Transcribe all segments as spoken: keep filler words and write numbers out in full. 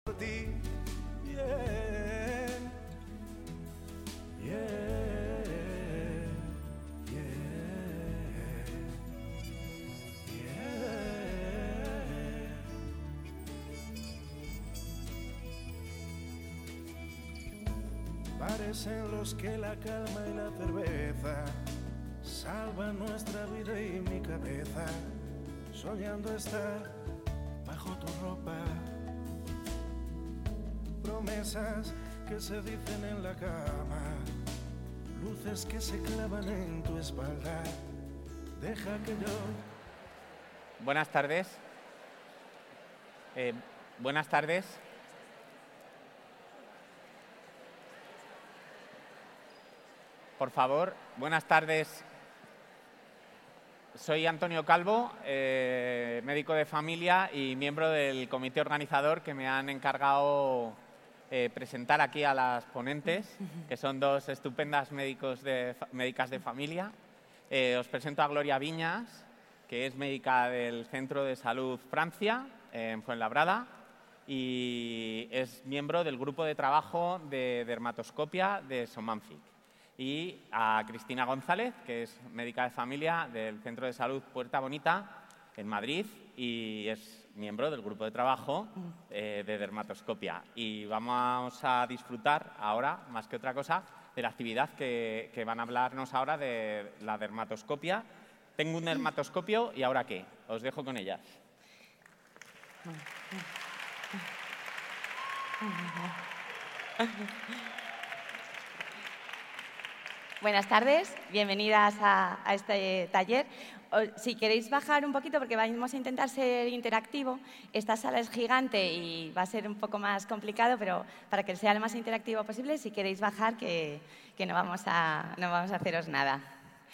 por ti. Yeah, yeah, yeah, yeah. Parecen los que la calma y la cerveza salvan nuestra vida y mi cabeza, soñando estar bajo tu ropa. Promesas que se dicen en la cama, luces que se clavan en tu espalda. Deja que yo... Buenas tardes. Eh, buenas tardes. Por favor, buenas tardes. Soy Antonio Calvo, eh, médico de familia y miembro del comité organizador que me han encargado eh, presentar aquí a las ponentes, que son dos estupendas médicos de, médicas de familia. Eh, os presento a Gloria Viñas, que es médica del Centro de Salud Francia, en Fuenlabrada, y es miembro del grupo de trabajo de dermatoscopia de Somanfic. Y a Cristina González, que es médica de familia del Centro de Salud Puerta Bonita, en Madrid, y es miembro del grupo de trabajo eh, de dermatoscopia. Y vamos a disfrutar ahora, más que otra cosa, de la actividad que, que van a hablarnos ahora de la dermatoscopia. Tengo un dermatoscopio y ¿ahora qué? Os dejo con ellas. Buenas tardes, bienvenidas a, a este taller. O, si queréis bajar un poquito, porque vamos a intentar ser interactivo, esta sala es gigante y va a ser un poco más complicado, pero para que sea lo más interactivo posible, si queréis bajar, que, que no, vamos a, no vamos a haceros nada.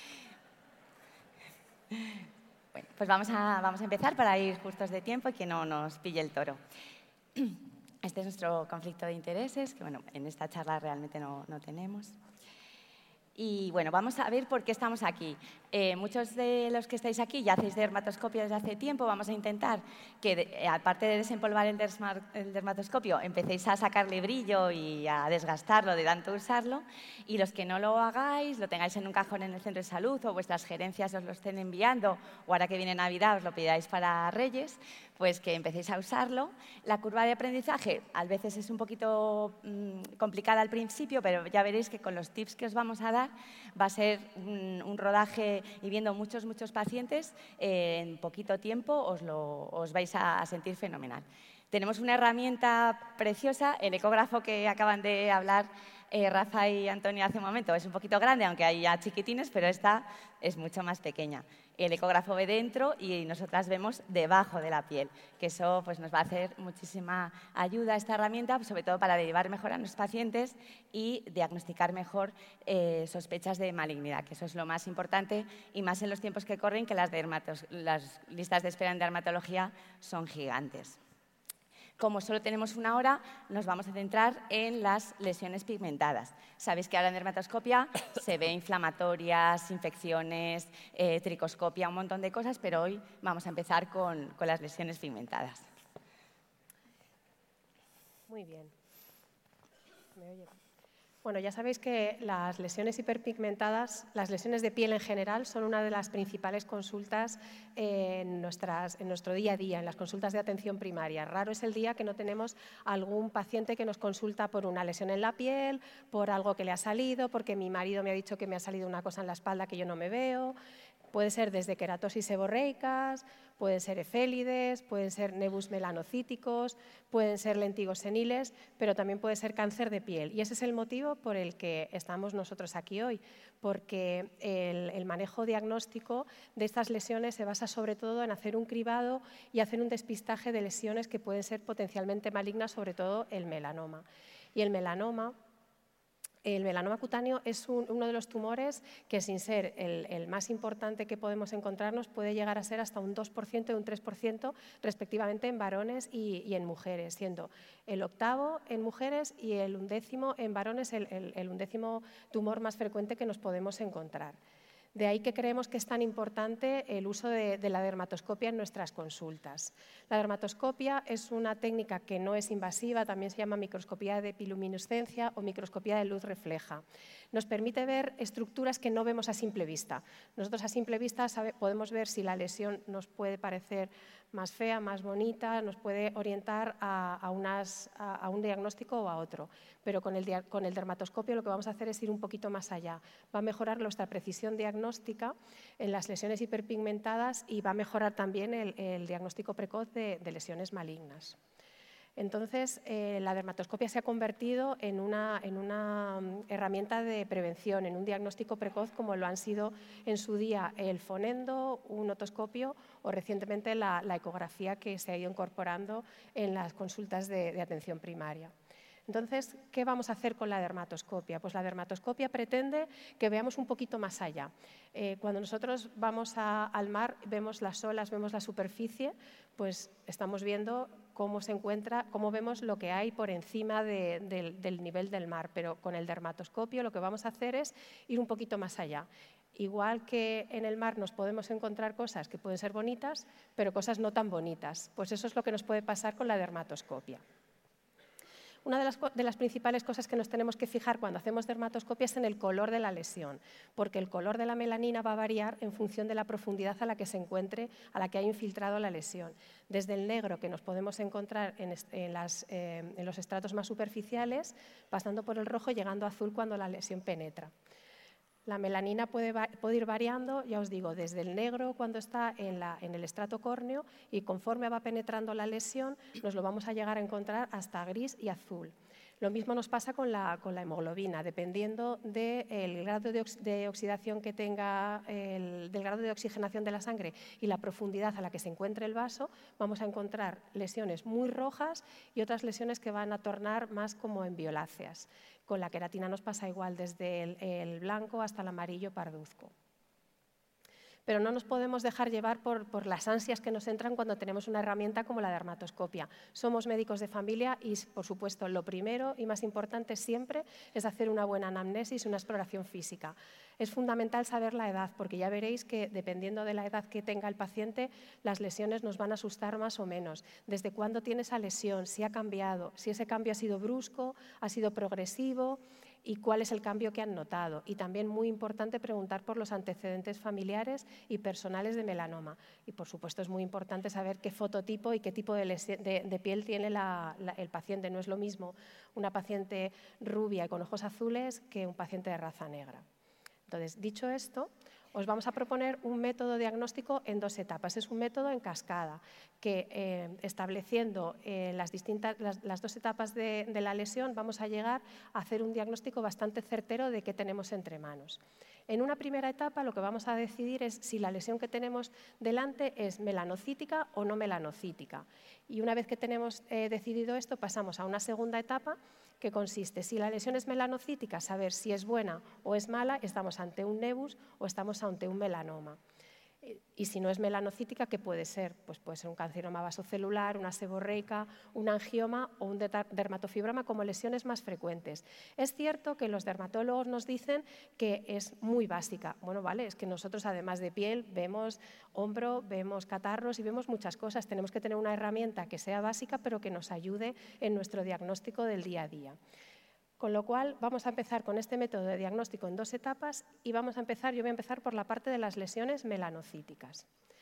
Bueno, pues vamos a, vamos a empezar para ir justos de tiempo y que no nos pille el toro. Este es nuestro conflicto de intereses, que bueno, en esta charla realmente no, no tenemos. Y bueno, vamos a ver por qué estamos aquí. Eh, muchos de los que estáis aquí ya hacéis dermatoscopio desde hace tiempo. Vamos a intentar que, de, aparte de desempolvar el, el dermatoscopio, empecéis a sacarle brillo y a desgastarlo de tanto usarlo. Y los que no lo hagáis, lo tengáis en un cajón en el centro de salud o vuestras gerencias os lo estén enviando, o ahora que viene Navidad os lo pidáis para Reyes, pues que empecéis a usarlo. La curva de aprendizaje a veces es un poquito mmm, complicada al principio, pero ya veréis que con los tips que os vamos a dar va a ser un, un rodaje y viendo muchos, muchos pacientes, eh, en poquito tiempo os, lo, os vais a, a sentir fenomenal. Tenemos una herramienta preciosa, el ecógrafo que acaban de hablar eh, Rafa y Antonio hace un momento. Es un poquito grande, aunque hay ya chiquitines, pero esta es mucho más pequeña. El ecógrafo ve dentro y nosotras vemos debajo de la piel, que eso pues, nos va a hacer muchísima ayuda esta herramienta, sobre todo para derivar mejor a nuestros pacientes y diagnosticar mejor eh, sospechas de malignidad, que eso es lo más importante y más en los tiempos que corren, que las, dermatos, las listas de espera en dermatología son gigantes. Como solo tenemos una hora, nos vamos a centrar en las lesiones pigmentadas. Sabéis que ahora en dermatoscopia se ve inflamatorias, infecciones, eh, tricoscopia, un montón de cosas, pero hoy vamos a empezar con, con las lesiones pigmentadas. Muy bien. ¿Me oye? Bueno, ya sabéis que las lesiones hiperpigmentadas, las lesiones de piel en general, son una de las principales consultas en, nuestras, en nuestro día a día, en las consultas de atención primaria. Raro es el día que no tenemos algún paciente que nos consulta por una lesión en la piel, por algo que le ha salido, porque mi marido me ha dicho que me ha salido una cosa en la espalda que yo no me veo. Puede ser desde queratosis seborreicas, pueden ser efélides, pueden ser nebus melanocíticos, pueden ser lentigos seniles, pero también puede ser cáncer de piel. Y ese es el motivo por el que estamos nosotros aquí hoy, porque el, el manejo diagnóstico de estas lesiones se basa sobre todo en hacer un cribado y hacer un despistaje de lesiones que pueden ser potencialmente malignas, sobre todo el melanoma. Y el melanoma... El melanoma cutáneo es un, uno de los tumores que, sin ser el, el más importante que podemos encontrarnos, puede llegar a ser hasta un dos por ciento y un tres por ciento respectivamente en varones y, y en mujeres, siendo el octavo en mujeres y el undécimo en varones el, el, el undécimo tumor más frecuente que nos podemos encontrar. De ahí que creemos que es tan importante el uso de, de la dermatoscopia en nuestras consultas. La dermatoscopia es una técnica que no es invasiva, también se llama microscopía de epiluminiscencia o microscopía de luz refleja. Nos permite ver estructuras que no vemos a simple vista. Nosotros a simple vista sabe, podemos ver si la lesión nos puede parecer más fea, más bonita, nos puede orientar a, a, unas, a, a un diagnóstico o a otro. Pero con el, con el dermatoscopio lo que vamos a hacer es ir un poquito más allá. Va a mejorar nuestra precisión diagnóstica en las lesiones hiperpigmentadas y va a mejorar también el, el diagnóstico precoz de, de lesiones malignas. Entonces, eh, la dermatoscopia se ha convertido en una, en una herramienta de prevención, en un diagnóstico precoz, como lo han sido en su día el fonendo, un otoscopio o recientemente la, la ecografía que se ha ido incorporando en las consultas de, de atención primaria. Entonces, ¿qué vamos a hacer con la dermatoscopia? Pues la dermatoscopia pretende que veamos un poquito más allá. Eh, cuando nosotros vamos a, al mar, vemos las olas, vemos la superficie, pues estamos viendo cómo se encuentra, cómo vemos lo que hay por encima de, de, del nivel del mar. Pero con el dermatoscopio lo que vamos a hacer es ir un poquito más allá. Igual que en el mar nos podemos encontrar cosas que pueden ser bonitas, pero cosas no tan bonitas. Pues eso es lo que nos puede pasar con la dermatoscopia. Una de las, de las principales cosas que nos tenemos que fijar cuando hacemos dermatoscopia es en el color de la lesión, porque el color de la melanina va a variar en función de la profundidad a la que se encuentre, a la que haya infiltrado la lesión. Desde el negro que nos podemos encontrar en, en, las, eh, en los estratos más superficiales, pasando por el rojo, llegando a azul cuando la lesión penetra. La melanina puede, puede ir variando, ya os digo, desde el negro cuando está en, la, en el estrato córneo y conforme va penetrando la lesión nos lo vamos a llegar a encontrar hasta gris y azul. Lo mismo nos pasa con la, con la hemoglobina, dependiendo del grado de, ox, de oxidación que tenga, el, del grado de oxigenación de la sangre y la profundidad a la que se encuentre el vaso, vamos a encontrar lesiones muy rojas y otras lesiones que van a tornar más como en violáceas. Con la queratina nos pasa igual, desde el, el blanco hasta el amarillo parduzco. Pero no nos podemos dejar llevar por, por las ansias que nos entran cuando tenemos una herramienta como la dermatoscopia. Somos médicos de familia y, por supuesto, lo primero y más importante siempre es hacer una buena anamnesis y una exploración física. Es fundamental saber la edad, porque ya veréis que dependiendo de la edad que tenga el paciente, las lesiones nos van a asustar más o menos. Desde cuándo tiene esa lesión, si ha cambiado, si ese cambio ha sido brusco, ha sido progresivo, y cuál es el cambio que han notado. Y también muy importante preguntar por los antecedentes familiares y personales de melanoma. Y por supuesto es muy importante saber qué fototipo y qué tipo de, de, de piel tiene la, la, el paciente. No es lo mismo una paciente rubia y con ojos azules que un paciente de raza negra. Entonces, dicho esto, os vamos a proponer un método diagnóstico en dos etapas. Es un método en cascada que, eh, estableciendo eh, las, distintas, las, las dos etapas de, de la lesión, vamos a llegar a hacer un diagnóstico bastante certero de qué tenemos entre manos. En una primera etapa lo que vamos a decidir es si la lesión que tenemos delante es melanocítica o no melanocítica. Y una vez que tenemos eh, decidido esto, pasamos a una segunda etapa que consiste, si la lesión es melanocítica, saber si es buena o es mala, estamos ante un nevus o estamos ante un melanoma. Y si no es melanocítica, ¿qué puede ser? Pues puede ser un carcinoma vasocelular, una seborreica, un angioma o un dermatofibroma como lesiones más frecuentes. Es cierto que los dermatólogos nos dicen que es muy básica. Bueno, vale, es que nosotros además de piel vemos hombro, vemos catarros y vemos muchas cosas. Tenemos que tener una herramienta que sea básica pero que nos ayude en nuestro diagnóstico del día a día. Con lo cual, vamos a empezar con este método de diagnóstico en dos etapas y vamos a empezar, yo voy a empezar por la parte de las lesiones melanocíticas.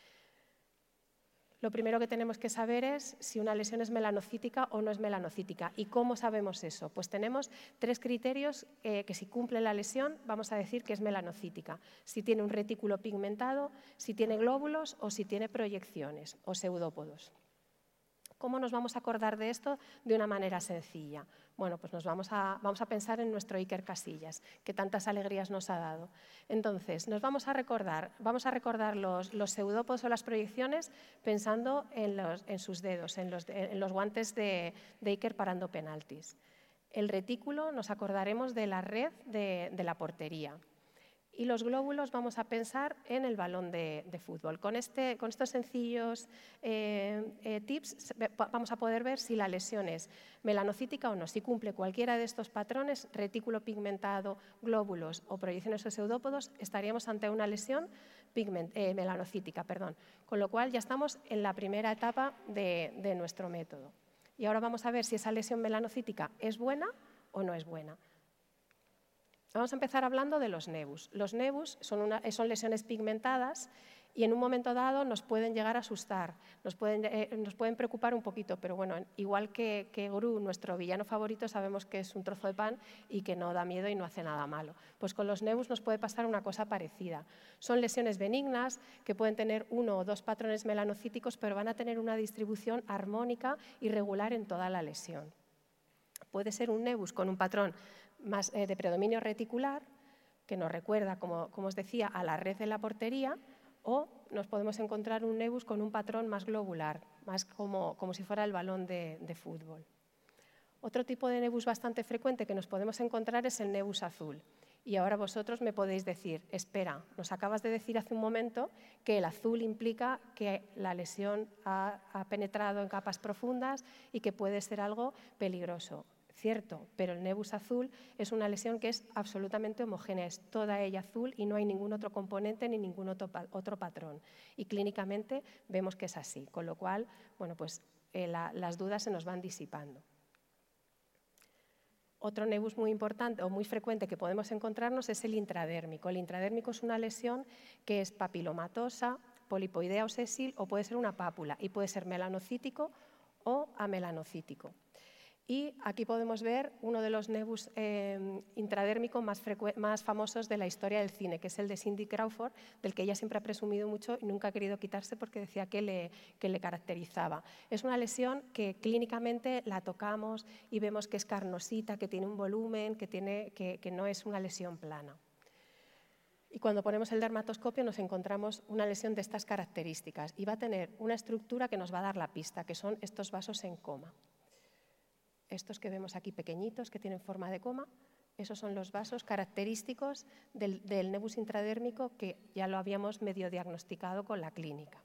Lo primero que tenemos que saber es si una lesión es melanocítica o no es melanocítica. ¿Y cómo sabemos eso? Pues tenemos tres criterios eh, que si cumple la lesión vamos a decir que es melanocítica. Si tiene un retículo pigmentado, si tiene glóbulos o si tiene proyecciones o pseudópodos. ¿Cómo nos vamos a acordar de esto de una manera sencilla? Bueno, pues nos vamos a, vamos a pensar en nuestro Iker Casillas, que tantas alegrías nos ha dado. Entonces, nos vamos a recordar, vamos a recordar los, los pseudópodos o las proyecciones pensando en, los, en sus dedos, en los, en los guantes de, de Iker parando penaltis. El retículo nos acordaremos de la red de, de la portería. Y los glóbulos vamos a pensar en el balón de, de fútbol. Con, este, con estos sencillos eh, eh, tips vamos a poder ver si la lesión es melanocítica o no. Si cumple cualquiera de estos patrones, retículo pigmentado, glóbulos o proyecciones o pseudópodos, estaríamos ante una lesión pigment, eh, melanocítica. Perdón. Con lo cual ya estamos en la primera etapa de, de nuestro método. Y ahora vamos a ver si esa lesión melanocítica es buena o no es buena. Vamos a empezar hablando de los nevus. Los nevus son, una, son lesiones pigmentadas y en un momento dado nos pueden llegar a asustar, nos pueden, eh, nos pueden preocupar un poquito, pero bueno, igual que, que Gru, nuestro villano favorito, sabemos que es un trozo de pan y que no da miedo y no hace nada malo. Pues con los nevus nos puede pasar una cosa parecida. Son lesiones benignas que pueden tener uno o dos patrones melanocíticos, pero van a tener una distribución armónica y regular en toda la lesión. Puede ser un nevus con un patrón más eh, de predominio reticular, que nos recuerda, como, como os decía, a la red de la portería, o nos podemos encontrar un nevus con un patrón más globular, más como, como si fuera el balón de, de fútbol. Otro tipo de nevus bastante frecuente que nos podemos encontrar es el nevus azul. Y ahora vosotros me podéis decir, espera, nos acabas de decir hace un momento que el azul implica que la lesión ha, ha penetrado en capas profundas y que puede ser algo peligroso. Cierto, pero el nevus azul es una lesión que es absolutamente homogénea, es toda ella azul y no hay ningún otro componente ni ningún otro, otro patrón. Y clínicamente vemos que es así, con lo cual, bueno, pues, eh, la, las dudas se nos van disipando. Otro nevus muy importante o muy frecuente que podemos encontrarnos es el intradérmico. El intradérmico es una lesión que es papilomatosa, polipoidea o sésil o puede ser una pápula y puede ser melanocítico o amelanocítico. Y aquí podemos ver uno de los nevus eh, intradérmicos más, más famosos de la historia del cine, que es el de Cindy Crawford, del que ella siempre ha presumido mucho y nunca ha querido quitarse porque decía que le, que le caracterizaba. Es una lesión que clínicamente la tocamos y vemos que es carnosita, que tiene un volumen, que, tiene, que, que no es una lesión plana. Y cuando ponemos el dermatoscopio nos encontramos una lesión de estas características y va a tener una estructura que nos va a dar la pista, que son estos vasos en coma. Estos que vemos aquí pequeñitos, que tienen forma de coma, esos son los vasos característicos del, del nevus intradérmico que ya lo habíamos medio diagnosticado con la clínica.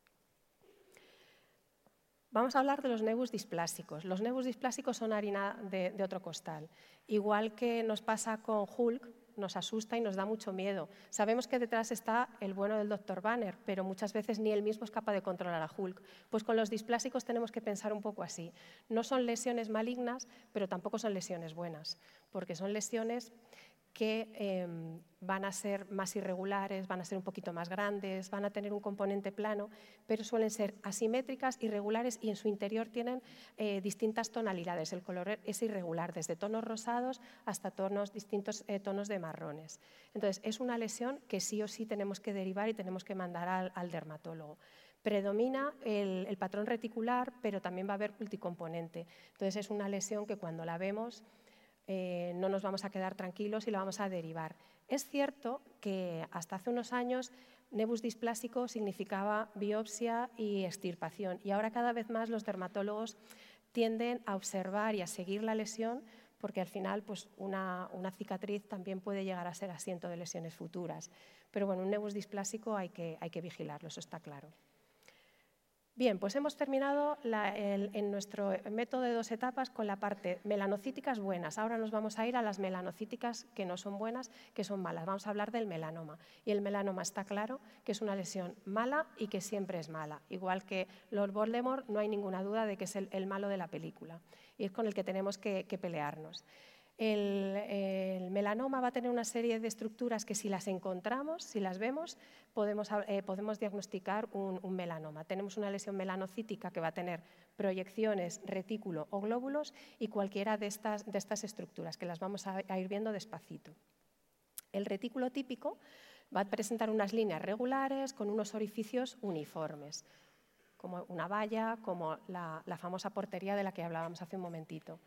Vamos a hablar de los nevus displásicos. Los nevus displásicos son harina de, de otro costal. Igual que nos pasa con Hulk, nos asusta y nos da mucho miedo. Sabemos que detrás está el bueno del doctor Banner, pero muchas veces ni él mismo es capaz de controlar a Hulk. Pues con los displásicos tenemos que pensar un poco así. No son lesiones malignas, pero tampoco son lesiones buenas, porque son lesiones que eh, van a ser más irregulares, van a ser un poquito más grandes, van a tener un componente plano, pero suelen ser asimétricas, irregulares y en su interior tienen eh, distintas tonalidades. El color es irregular, desde tonos rosados hasta tonos, distintos eh, tonos de marrones. Entonces, es una lesión que sí o sí tenemos que derivar y tenemos que mandar al, al dermatólogo. Predomina el, el patrón reticular, pero también va a haber multicomponente. Entonces, es una lesión que cuando la vemos Eh, no nos vamos a quedar tranquilos y la vamos a derivar. Es cierto que hasta hace unos años nevus displásico significaba biopsia y extirpación y ahora cada vez más los dermatólogos tienden a observar y a seguir la lesión porque al final pues, una, una cicatriz también puede llegar a ser asiento de lesiones futuras. Pero bueno, un nevus displásico hay que, hay que vigilarlo, eso está claro. Bien, pues hemos terminado la, el, en nuestro método de dos etapas con la parte melanocíticas buenas. Ahora nos vamos a ir a las melanocíticas que no son buenas, que son malas. Vamos a hablar del melanoma. Y el melanoma está claro que es una lesión mala y que siempre es mala. Igual que Lord Voldemort, no hay ninguna duda de que es el, el malo de la película. Y es con el que tenemos que, que pelearnos. El, el melanoma va a tener una serie de estructuras que si las encontramos, si las vemos, podemos, eh, podemos diagnosticar un, un melanoma. Tenemos una lesión melanocítica que va a tener proyecciones, retículo o glóbulos y cualquiera de estas, de estas estructuras, que las vamos a, a ir viendo despacito. El retículo típico va a presentar unas líneas regulares con unos orificios uniformes, como una valla, como la, la famosa portería de la que hablábamos hace un momentito.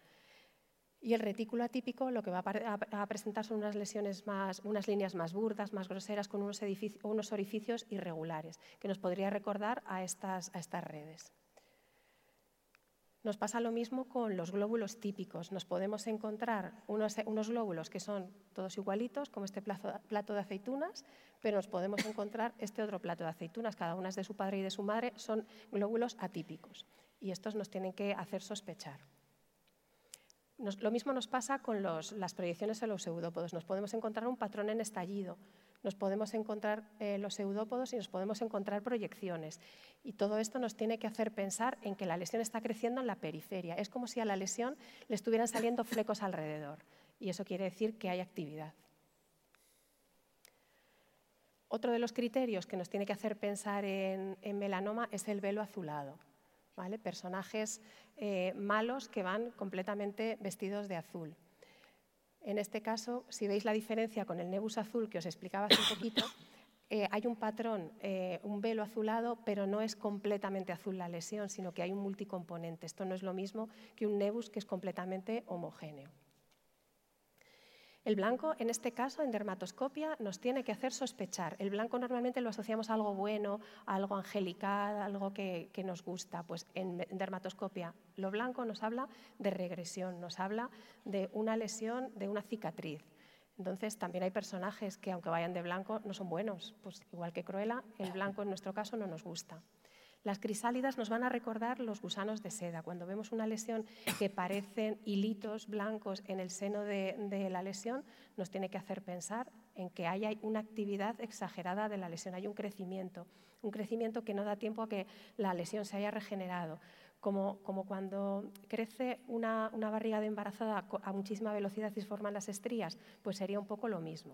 Y el retículo atípico lo que va a presentar son unas lesiones más, unas líneas más burdas, más groseras, con unos, unos orificios irregulares, que nos podría recordar a estas, a estas redes. Nos pasa lo mismo con los glóbulos típicos. Nos podemos encontrar unos, unos glóbulos que son todos igualitos, como este plato, plato de aceitunas, pero nos podemos encontrar este otro plato de aceitunas, cada una es de su padre y de su madre, son glóbulos atípicos. Y estos nos tienen que hacer sospechar. Nos, lo mismo nos pasa con los, las proyecciones en los pseudópodos. Nos podemos encontrar un patrón en estallido, nos podemos encontrar eh, los pseudópodos y nos podemos encontrar proyecciones. Y todo esto nos tiene que hacer pensar en que la lesión está creciendo en la periferia. Es como si a la lesión le estuvieran saliendo flecos alrededor. Y eso quiere decir que hay actividad. Otro de los criterios que nos tiene que hacer pensar en, en melanoma es el velo azulado. ¿Vale? Personajes eh, malos que van completamente vestidos de azul. En este caso, si veis la diferencia con el nebus azul que os explicaba hace un poquito, eh, hay un patrón, eh, un velo azulado, pero no es completamente azul la lesión, sino que hay un multicomponente. Esto no es lo mismo que un nebus que es completamente homogéneo. El blanco, en este caso, en dermatoscopia, nos tiene que hacer sospechar. El blanco normalmente lo asociamos a algo bueno, a algo angelical, a algo que, que nos gusta. Pues en, en dermatoscopia, lo blanco nos habla de regresión, nos habla de una lesión, de una cicatriz. Entonces, también hay personajes que, aunque vayan de blanco, no son buenos. Pues igual que Cruella, el blanco en nuestro caso no nos gusta. Las crisálidas nos van a recordar los gusanos de seda. Cuando vemos una lesión que parecen hilitos blancos en el seno de, de la lesión, nos tiene que hacer pensar en que hay una actividad exagerada de la lesión, hay un crecimiento, un crecimiento que no da tiempo a que la lesión se haya regenerado. Como, como cuando crece una, una barriga de embarazada a muchísima velocidad y se forman las estrías, pues sería un poco lo mismo.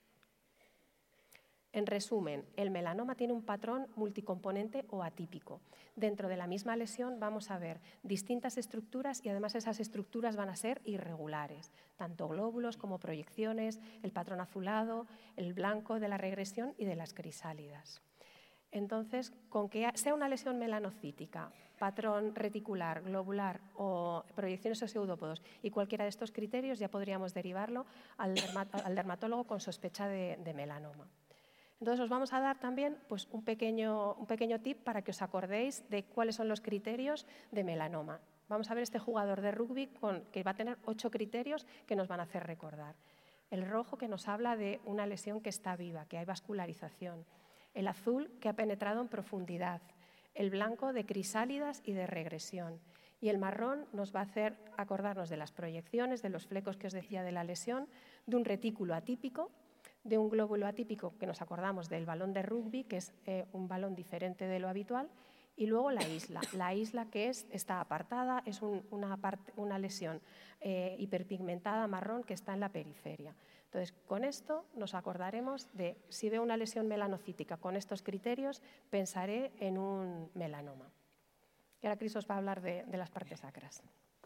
En resumen, el melanoma tiene un patrón multicomponente o atípico. Dentro de la misma lesión vamos a ver distintas estructuras y además esas estructuras van a ser irregulares, tanto glóbulos como proyecciones, el patrón azulado, el blanco de la regresión y de las crisálidas. Entonces, con que sea una lesión melanocítica, patrón reticular, globular o proyecciones o pseudópodos y cualquiera de estos criterios ya podríamos derivarlo al, dermat al dermatólogo con sospecha de, de melanoma. Entonces os vamos a dar también pues, un, pequeño, un pequeño tip para que os acordéis de cuáles son los criterios de melanoma. Vamos a ver este jugador de rugby con, que va a tener ocho criterios que nos van a hacer recordar. El rojo que nos habla de una lesión que está viva, que hay vascularización. El azul que ha penetrado en profundidad. El blanco de crisálidas y de regresión. Y el marrón nos va a hacer acordarnos de las proyecciones, de los flecos que os decía de la lesión, de un retículo atípico, de un glóbulo atípico que nos acordamos del balón de rugby, que es eh, un balón diferente de lo habitual, y luego la isla. La isla que es, está apartada, es un, una, parte, una lesión eh, hiperpigmentada marrón que está en la periferia. Entonces, con esto nos acordaremos de, si veo una lesión melanocítica con estos criterios, pensaré en un melanoma. Y ahora Cris os va a hablar de, de las partes sacras.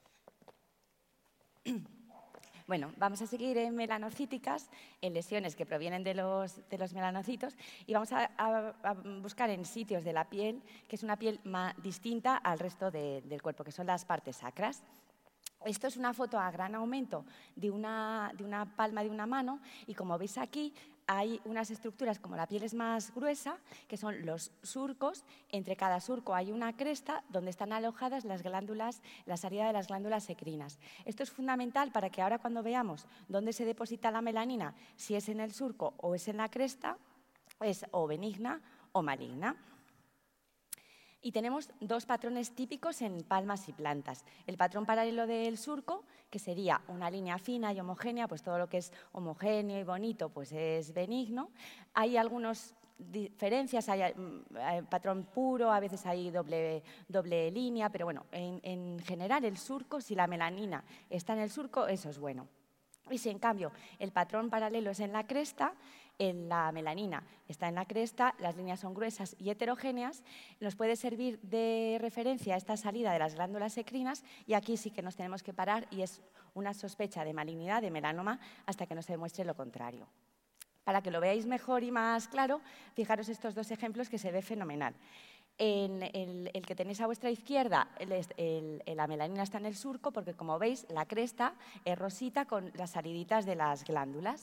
Bueno, vamos a seguir en melanocíticas, en lesiones que provienen de los, de los melanocitos y vamos a, a, a buscar en sitios de la piel, que es una piel más distinta al resto de, del cuerpo, que son las partes sacras. Esto es una foto a gran aumento de una, de una palma de una mano y como veis aquí hay unas estructuras, como la piel es más gruesa, que son los surcos. Entre cada surco hay una cresta donde están alojadas las glándulas, la salida de las glándulas secrinas. Esto es fundamental para que ahora cuando veamos dónde se deposita la melanina, si es en el surco o es en la cresta, es o benigna o maligna. Y tenemos dos patrones típicos en palmas y plantas. El patrón paralelo del surco, que sería una línea fina y homogénea, pues todo lo que es homogéneo y bonito pues es benigno. Hay algunas diferencias, hay, hay patrón puro, a veces hay doble, doble línea, pero bueno, en, en general el surco, si la melanina está en el surco, eso es bueno. Y si en cambio el patrón paralelo es en la cresta, en la melanina está en la cresta, las líneas son gruesas y heterogéneas, nos puede servir de referencia a esta salida de las glándulas secrinas y aquí sí que nos tenemos que parar y es una sospecha de malignidad, de melanoma, hasta que nos demuestre lo contrario. Para que lo veáis mejor y más claro, fijaros estos dos ejemplos que se ve fenomenal. En el, el que tenéis a vuestra izquierda, el, el, la melanina está en el surco porque, como veis, la cresta es rosita con las saliditas de las glándulas.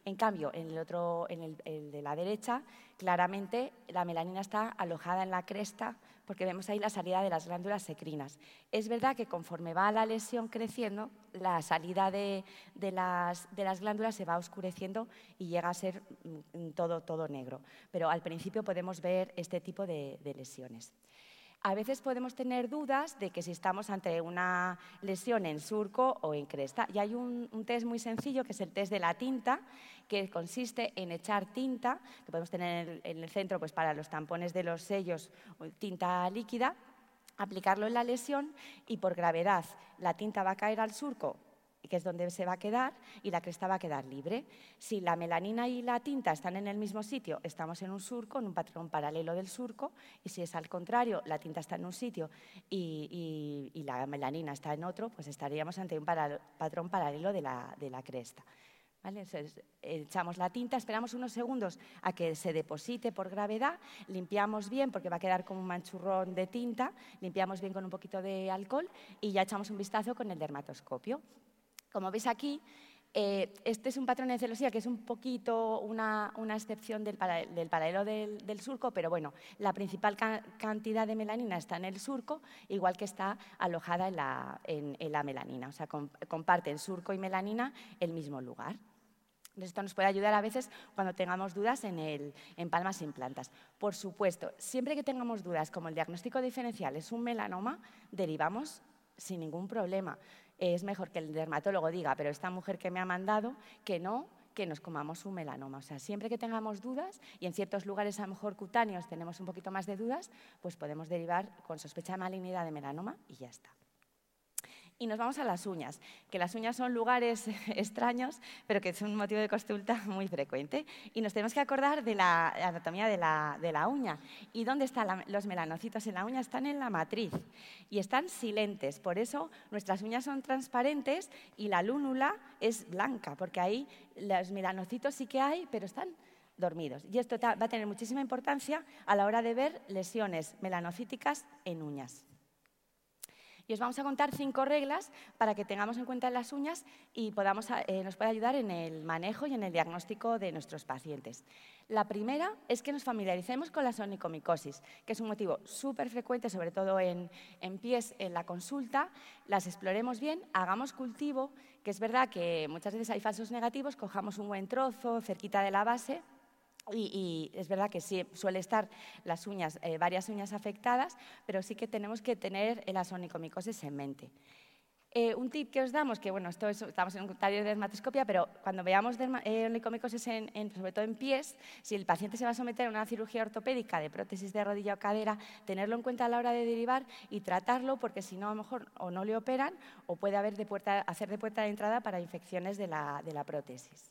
En cambio, en el otro, en el, el de la derecha, claramente la melanina está alojada en la cresta porque vemos ahí la salida de las glándulas secrinas. Es verdad que conforme va la lesión creciendo, la salida de, de, las, de las glándulas se va oscureciendo y llega a ser todo, todo negro. Pero al principio podemos ver este tipo de, de lesiones. A veces podemos tener dudas de que si estamos ante una lesión en surco o en cresta. Y hay un, un test muy sencillo, que es el test de la tinta, que consiste en echar tinta, que podemos tener en el, en el centro pues, para los tampones de los sellos, tinta líquida, aplicarlo en la lesión y por gravedad la tinta va a caer al surco, que es donde se va a quedar, y la cresta va a quedar libre. Si la melanina y la tinta están en el mismo sitio, estamos en un surco, en un patrón paralelo del surco, y si es al contrario, la tinta está en un sitio y, y, y la melanina está en otro, pues estaríamos ante un para, patrón paralelo de la, de la cresta. ¿Vale? Entonces, echamos la tinta, esperamos unos segundos a que se deposite por gravedad, limpiamos bien porque va a quedar como un manchurrón de tinta, limpiamos bien con un poquito de alcohol y ya echamos un vistazo con el dermatoscopio. Como veis aquí, eh, este es un patrón de celosía que es un poquito una, una excepción del, para, del paralelo del, del surco, pero bueno, la principal ca cantidad de melanina está en el surco, igual que está alojada en la, en, en la melanina. O sea, com comparten surco y melanina el mismo lugar. Esto nos puede ayudar a veces cuando tengamos dudas en, el, en palmas sin plantas. Por supuesto, siempre que tengamos dudas, como el diagnóstico diferencial es un melanoma, derivamos sin ningún problema. Es mejor que el dermatólogo diga, pero esta mujer que me ha mandado, que no, que nos comamos un melanoma. O sea, siempre que tengamos dudas, y en ciertos lugares a lo mejor cutáneos tenemos un poquito más de dudas, pues podemos derivar con sospecha de malignidad de melanoma y ya está. Y nos vamos a las uñas, que las uñas son lugares extraños, pero que son un motivo de consulta muy frecuente. Y nos tenemos que acordar de la anatomía de la, de la uña. ¿Y dónde están la, los melanocitos en la uña? Están en la matriz y están silentes. Por eso nuestras uñas son transparentes y la lúnula es blanca, porque ahí los melanocitos sí que hay, pero están dormidos. Y esto va a tener muchísima importancia a la hora de ver lesiones melanocíticas en uñas. Y os vamos a contar cinco reglas para que tengamos en cuenta las uñas y podamos, eh, nos pueda ayudar en el manejo y en el diagnóstico de nuestros pacientes. La primera es que nos familiaricemos con la onicomicosis, que es un motivo súper frecuente, sobre todo en, en pies en la consulta. Las exploremos bien, hagamos cultivo, que es verdad que muchas veces hay falsos negativos, cojamos un buen trozo cerquita de la base. Y, y es verdad que sí, suele estar las uñas, eh, varias uñas afectadas, pero sí que tenemos que tener la onicomicosis en mente. Eh, un tip que os damos, que bueno, esto es, estamos en un taller de dermatoscopia, pero cuando veamos eh, onicomicosis, en, en, sobre todo en pies, si el paciente se va a someter a una cirugía ortopédica de prótesis de rodilla o cadera, tenerlo en cuenta a la hora de derivar y tratarlo, porque si no, a lo mejor o no le operan o puede haber de puerta, hacer de puerta de entrada para infecciones de la, de la prótesis.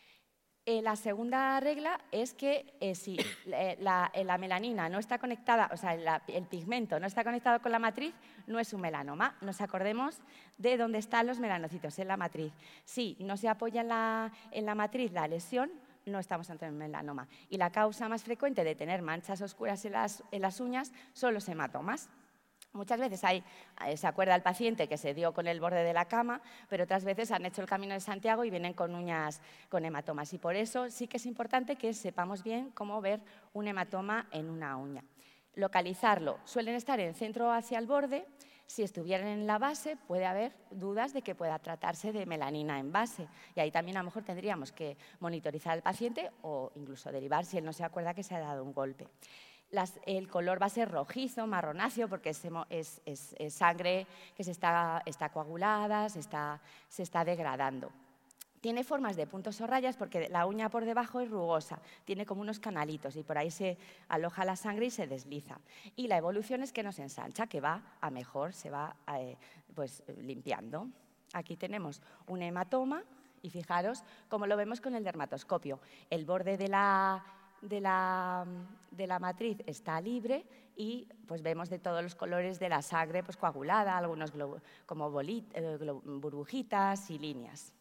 Eh, la segunda regla es que eh, si eh, la, la melanina no está conectada, o sea, la, el pigmento no está conectado con la matriz, no es un melanoma. Nos acordemos de dónde están los melanocitos, en la matriz. Si no se apoya en la, en la matriz la lesión, no estamos ante un melanoma. Y la causa más frecuente de tener manchas oscuras en las, en las uñas son los hematomas. Muchas veces hay, se acuerda el paciente que se dio con el borde de la cama, pero otras veces han hecho el Camino de Santiago y vienen con uñas con hematomas. Y por eso sí que es importante que sepamos bien cómo ver un hematoma en una uña. Localizarlo. Suelen estar en centro hacia el borde. Si estuvieran en la base, puede haber dudas de que pueda tratarse de melanina en base. Y ahí también a lo mejor tendríamos que monitorizar al paciente o incluso derivar si él no se acuerda que se ha dado un golpe. Las, el color va a ser rojizo, marronáceo, porque es, es, es, es sangre que se está, está coagulada, se está, se está degradando. Tiene formas de puntos o rayas porque la uña por debajo es rugosa, tiene como unos canalitos y por ahí se aloja la sangre y se desliza. Y la evolución es que nos ensancha, que va a mejor, se va eh, pues, limpiando. Aquí tenemos un hematoma y fijaros cómo lo vemos con el dermatoscopio. El borde de la... De la, de la matriz está libre y pues vemos de todos los colores de la sangre pues, coagulada, algunos globo, como bolit, eh, globo, burbujitas y líneas.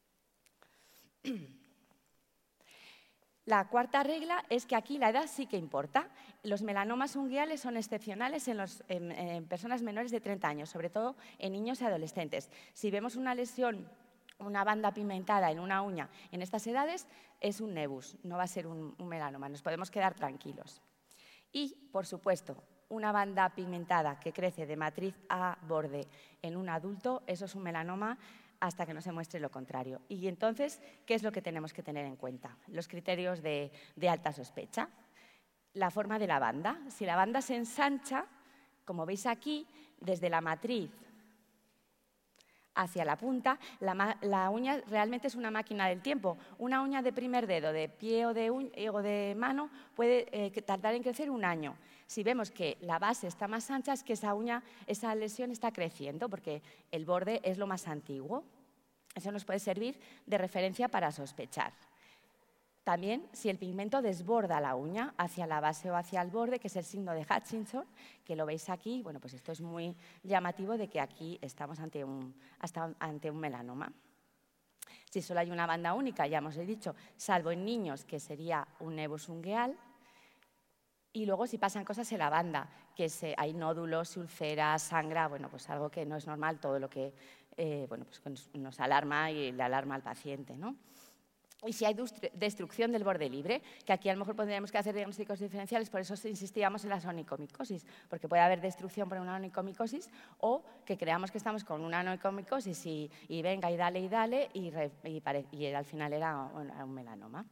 La cuarta regla es que aquí la edad sí que importa. Los melanomas unguiales son excepcionales en, los, en, en personas menores de treinta años, sobre todo en niños y adolescentes. Si vemos una lesión una banda pigmentada en una uña en estas edades es un nevus, no va a ser un, un melanoma, nos podemos quedar tranquilos. Y, por supuesto, una banda pigmentada que crece de matriz a borde en un adulto, eso es un melanoma hasta que no se muestre lo contrario. Y entonces, ¿qué es lo que tenemos que tener en cuenta? Los criterios de, de alta sospecha. La forma de la banda. Si la banda se ensancha, como veis aquí, desde la matriz hacia la punta, la, la uña realmente es una máquina del tiempo. Una uña de primer dedo, de pie o de, uña, o de mano, puede eh, tardar en crecer un año. Si vemos que la base está más ancha, es que esa uña, esa lesión está creciendo, porque el borde es lo más antiguo. Eso nos puede servir de referencia para sospechar. También, si el pigmento desborda la uña hacia la base o hacia el borde, que es el signo de Hutchinson, que lo veis aquí, bueno, pues esto es muy llamativo de que aquí estamos ante un, hasta ante un melanoma. Si solo hay una banda única, ya hemos dicho, salvo en niños, que sería un nevus ungueal. Y luego si pasan cosas en la banda, que se, hay nódulos, úlceras, sangra, bueno, pues algo que no es normal, todo lo que eh, bueno, pues nos alarma y le alarma al paciente, ¿no? Y si hay destrucción del borde libre, que aquí a lo mejor tendríamos que hacer diagnósticos diferenciales, por eso insistíamos en las onicomicosis, porque puede haber destrucción por una onicomicosis o que creamos que estamos con una onicomicosis y, y venga y dale y dale y, re, y, pare, y al final era un, un melanoma.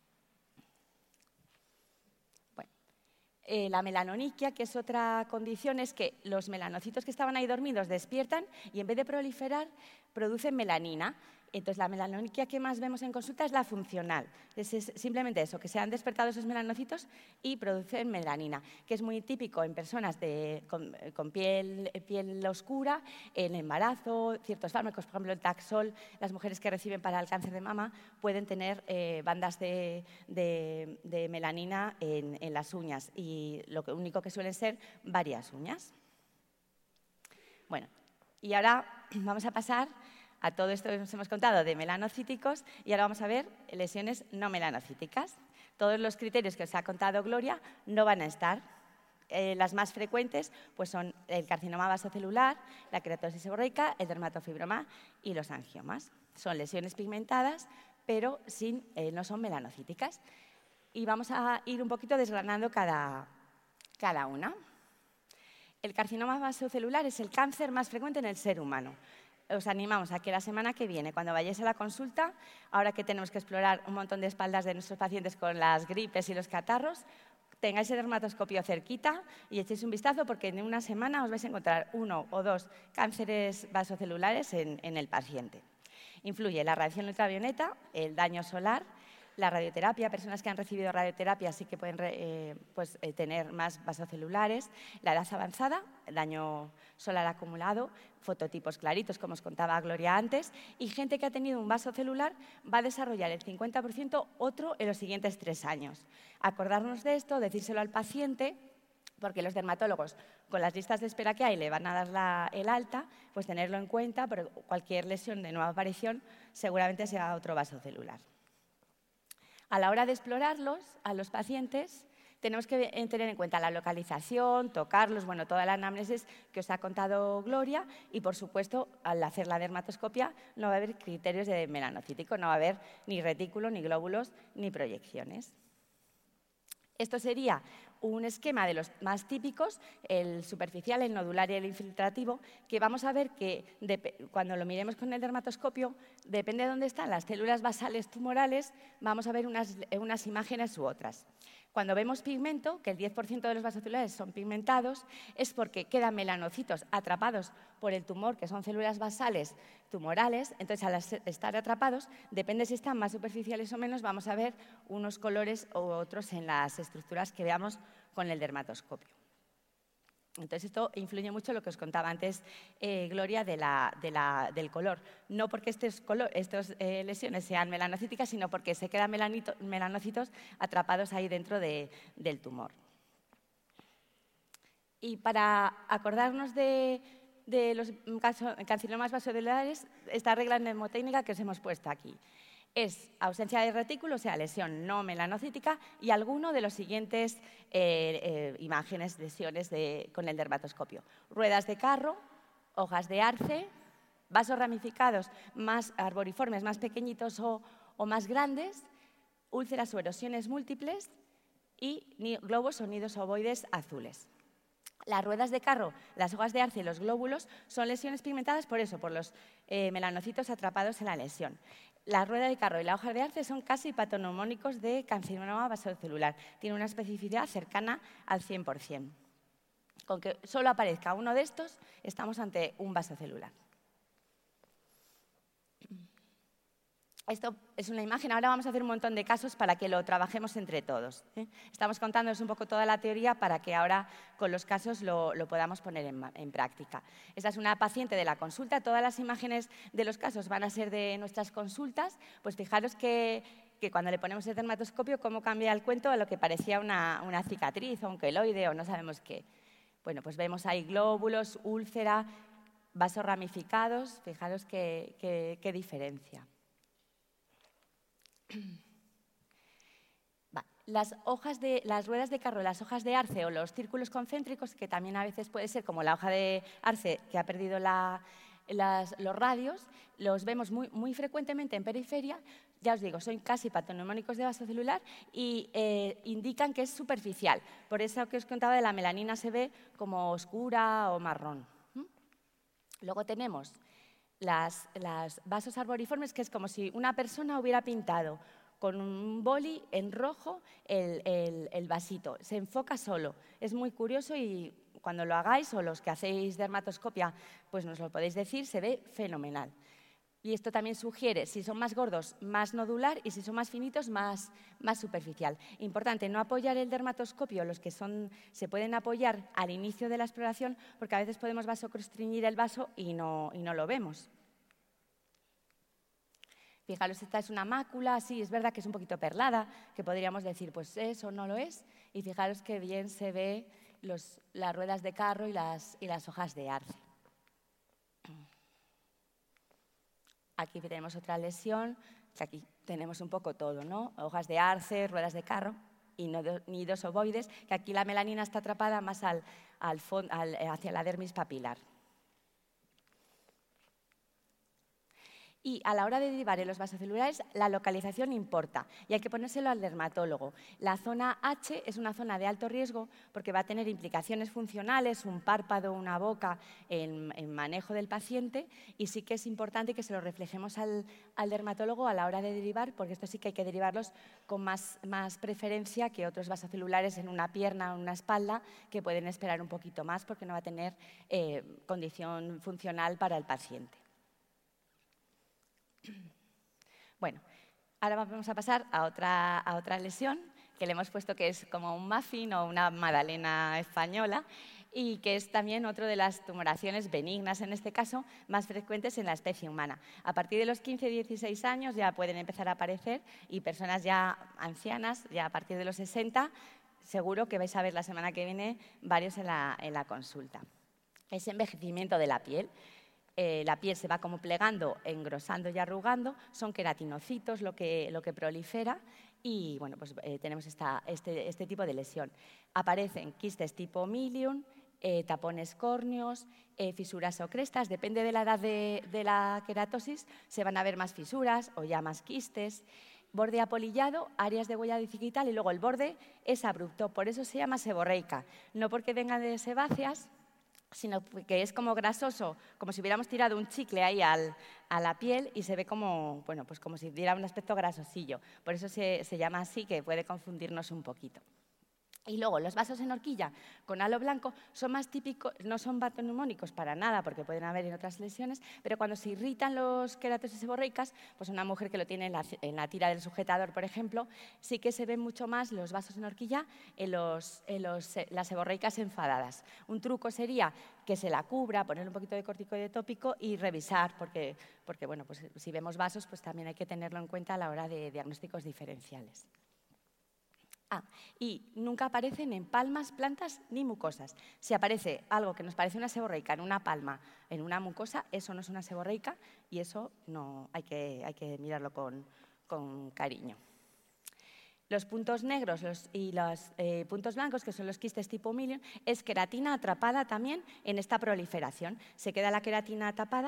Bueno, eh, la melanoniquia, que es otra condición, es que los melanocitos que estaban ahí dormidos despiertan y en vez de proliferar producen melanina. Entonces, la melanoniquia que más vemos en consulta es la funcional. Es, es simplemente eso, que se han despertado esos melanocitos y producen melanina, que es muy típico en personas de, con, con piel, piel oscura, en embarazo, ciertos fármacos, por ejemplo, el Taxol, las mujeres que reciben para el cáncer de mama pueden tener eh, bandas de, de, de melanina en, en las uñas y lo único que suelen ser varias uñas. Bueno, y ahora vamos a pasar a todo esto que nos hemos contado de melanocíticos y ahora vamos a ver lesiones no melanocíticas. Todos los criterios que os ha contado Gloria no van a estar. Eh, las más frecuentes pues son el carcinoma vasocelular, la queratosis seborreica, el dermatofibroma y los angiomas. Son lesiones pigmentadas, pero sin, eh, no son melanocíticas. Y vamos a ir un poquito desgranando cada, cada una. El carcinoma vasocelular es el cáncer más frecuente en el ser humano. Os animamos a que la semana que viene, cuando vayáis a la consulta, ahora que tenemos que explorar un montón de espaldas de nuestros pacientes con las gripes y los catarros, tengáis el dermatoscopio cerquita y echéis un vistazo porque en una semana os vais a encontrar uno o dos cánceres vasocelulares en, en el paciente. Influye la radiación ultravioleta, el daño solar, la radioterapia, personas que han recibido radioterapia sí que pueden eh, pues, eh, tener más vasocelulares, la edad avanzada, el daño solar acumulado, fototipos claritos, como os contaba Gloria antes, y gente que ha tenido un vaso celular va a desarrollar el cincuenta por ciento otro en los siguientes tres años. Acordarnos de esto, decírselo al paciente, porque los dermatólogos, con las listas de espera que hay, le van a dar la, el alta, pues tenerlo en cuenta, pero cualquier lesión de nueva aparición seguramente sea otro vaso celular. A la hora de explorarlos, a los pacientes, tenemos que tener en cuenta la localización, tocarlos, bueno, toda la anamnesis que os ha contado Gloria y, por supuesto, al hacer la dermatoscopia no va a haber criterios de melanocítico, no va a haber ni retículo, ni glóbulos, ni proyecciones. Esto sería un esquema de los más típicos, el superficial, el nodular y el infiltrativo, que vamos a ver que cuando lo miremos con el dermatoscopio, depende de dónde están las células basales tumorales, vamos a ver unas, unas imágenes u otras. Cuando vemos pigmento, que el diez por ciento de los vasocelulares son pigmentados, es porque quedan melanocitos atrapados por el tumor, que son células basales tumorales. Entonces, al estar atrapados, depende si están más superficiales o menos, vamos a ver unos colores u otros en las estructuras que veamos con el dermatoscopio. Entonces, esto influye mucho en lo que os contaba antes, eh, Gloria, de la, de la, del color. No porque estas eh, lesiones sean melanocíticas, sino porque se quedan melanito, melanocitos atrapados ahí dentro de, del tumor. Y para acordarnos de, de los carcinomas vasocelulares, esta regla mnemotécnica que os hemos puesto aquí es ausencia de retículo, o sea, lesión no melanocítica, y alguno de los siguientes eh, eh, imágenes, lesiones de, con el dermatoscopio. Ruedas de carro, hojas de arce, Vasos ramificados más arboriformes, más pequeñitos o, o más grandes, úlceras o erosiones múltiples y ni, globos o nidos ovoides azules. Las ruedas de carro, las hojas de arce y los glóbulos son lesiones pigmentadas por eso, por los eh, melanocitos atrapados en la lesión. La rueda de carro y la hoja de arce son casi patoneumónicos de carcinoma vasocelular. Tienen una especificidad cercana al cien por cien. Con que solo aparezca uno de estos, estamos ante un vaso celular. Esto es una imagen, ahora vamos a hacer un montón de casos para que lo trabajemos entre todos, ¿eh? Estamos contándonos un poco toda la teoría para que ahora con los casos lo, lo podamos poner en, en práctica. Esta es una paciente de la consulta, todas las imágenes de los casos van a ser de nuestras consultas, pues fijaros que, que cuando le ponemos el dermatoscopio cómo cambia el cuento a lo que parecía una, una cicatriz o un queloide o no sabemos qué. Bueno, pues vemos ahí glóbulos, úlcera, vasos ramificados, fijaros qué, qué, qué diferencia. Las, hojas de, las ruedas de carro, las hojas de arce o los círculos concéntricos, que también a veces puede ser como la hoja de arce que ha perdido la, las, los radios, los vemos muy, muy frecuentemente en periferia. Ya os digo, son casi patoneumónicos de vaso celular y eh, indican que es superficial. Por eso que os contaba de la melanina se ve como oscura o marrón. ¿Mm? Luego tenemos Las, las vasos arboriformes, que es como si una persona hubiera pintado con un boli en rojo el, el, el vasito. Se enfoca solo. Es muy curioso y cuando lo hagáis, o los que hacéis dermatoscopia, pues nos lo podéis decir, se ve fenomenal. Y esto también sugiere, si son más gordos, más nodular, y si son más finitos, más, más superficial. Importante, no apoyar el dermatoscopio, los que son, se pueden apoyar al inicio de la exploración, porque a veces podemos vasoconstreñir el vaso y no, y no lo vemos. Fijaros, esta es una mácula, sí, es verdad que es un poquito perlada, que podríamos decir, pues eso no lo es. Y fijaros que bien se ve los, las ruedas de carro y las, y las hojas de arce. Aquí tenemos otra lesión, que aquí tenemos un poco todo, ¿no? Hojas de arce, ruedas de carro y nidos ovoides, que aquí la melanina está atrapada más al, al fond, al, hacia la dermis papilar. Y a la hora de derivar en los vasocelulares, la localización importa y hay que ponérselo al dermatólogo. La zona H es una zona de alto riesgo porque va a tener implicaciones funcionales, un párpado, una boca, en, en manejo del paciente, y sí que es importante que se lo reflejemos al, al dermatólogo a la hora de derivar, porque esto sí que hay que derivarlos con más, más preferencia que otros vasocelulares en una pierna o en una espalda, que pueden esperar un poquito más porque no va a tener eh, condición funcional para el paciente. Bueno, ahora vamos a pasar a otra, a otra lesión que le hemos puesto que es como un muffin o una magdalena española y que es también otra de las tumoraciones benignas, en este caso, más frecuentes en la especie humana. A partir de los quince a dieciséis años ya pueden empezar a aparecer y personas ya ancianas, ya a partir de los sesenta, seguro que vais a ver la semana que viene varios en la, en la consulta. Es envejecimiento de la piel. Eh, la piel se va como plegando, engrosando y arrugando, son queratinocitos lo que, lo que prolifera y bueno, pues, eh, tenemos esta, este, este tipo de lesión. Aparecen quistes tipo milium, eh, tapones córneos, eh, fisuras o crestas, depende de la edad de, de la queratosis, se van a ver más fisuras o ya más quistes. Borde apolillado, áreas de huella digital y luego el borde es abrupto, por eso se llama seborreica, no porque vengan de sebáceas, sino que es como grasoso, como si hubiéramos tirado un chicle ahí al, a la piel y se ve como, bueno, pues como si diera un aspecto grasosillo. Por eso se, se llama así, que puede confundirnos un poquito. Y luego, los vasos en horquilla con halo blanco son más típicos, no son patoneumónicos para nada, porque pueden haber en otras lesiones, pero cuando se irritan los queratosis seborreicas, pues una mujer que lo tiene en la, en la tira del sujetador, por ejemplo, sí que se ven mucho más los vasos en horquilla en, los, en los, las seborreicas enfadadas. Un truco sería que se la cubra, poner un poquito de corticoide tópico y revisar, porque, porque bueno, pues si vemos vasos, pues también hay que tenerlo en cuenta a la hora de diagnósticos diferenciales. Ah, y nunca aparecen en palmas, plantas ni mucosas. Si aparece algo que nos parece una seborreica en una palma, en una mucosa, eso no es una seborreica y eso no, hay, que, hay que mirarlo con, con cariño. Los puntos negros los, y los eh, puntos blancos, que son los quistes tipo milium, es queratina atrapada también en esta proliferación. Se queda la queratina tapada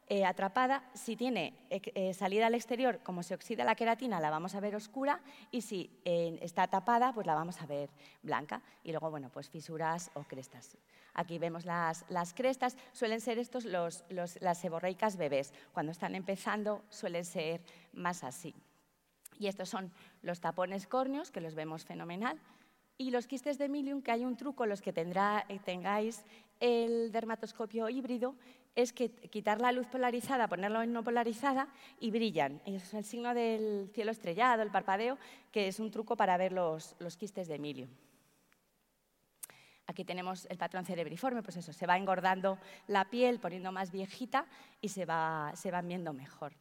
eh, atrapada. Si tiene eh, salida al exterior, como se oxida la queratina, la vamos a ver oscura, y si eh, está tapada, pues la vamos a ver blanca. Y luego, bueno, pues fisuras o crestas. Aquí vemos las, las crestas, suelen ser estos los, los, las seborreicas bebés. Cuando están empezando suelen ser más así. Y estos son los tapones córneos, que los vemos fenomenal. Y los quistes de Milium, que hay un truco, los que tendrá, tengáis el dermatoscopio híbrido, es que quitar la luz polarizada, ponerlo en no polarizada y brillan. Es el signo del cielo estrellado, el parpadeo, que es un truco para ver los, los quistes de Milium. Aquí tenemos el patrón cerebriforme, pues eso, se va engordando la piel, poniendo más viejita y se, va, se van viendo mejor.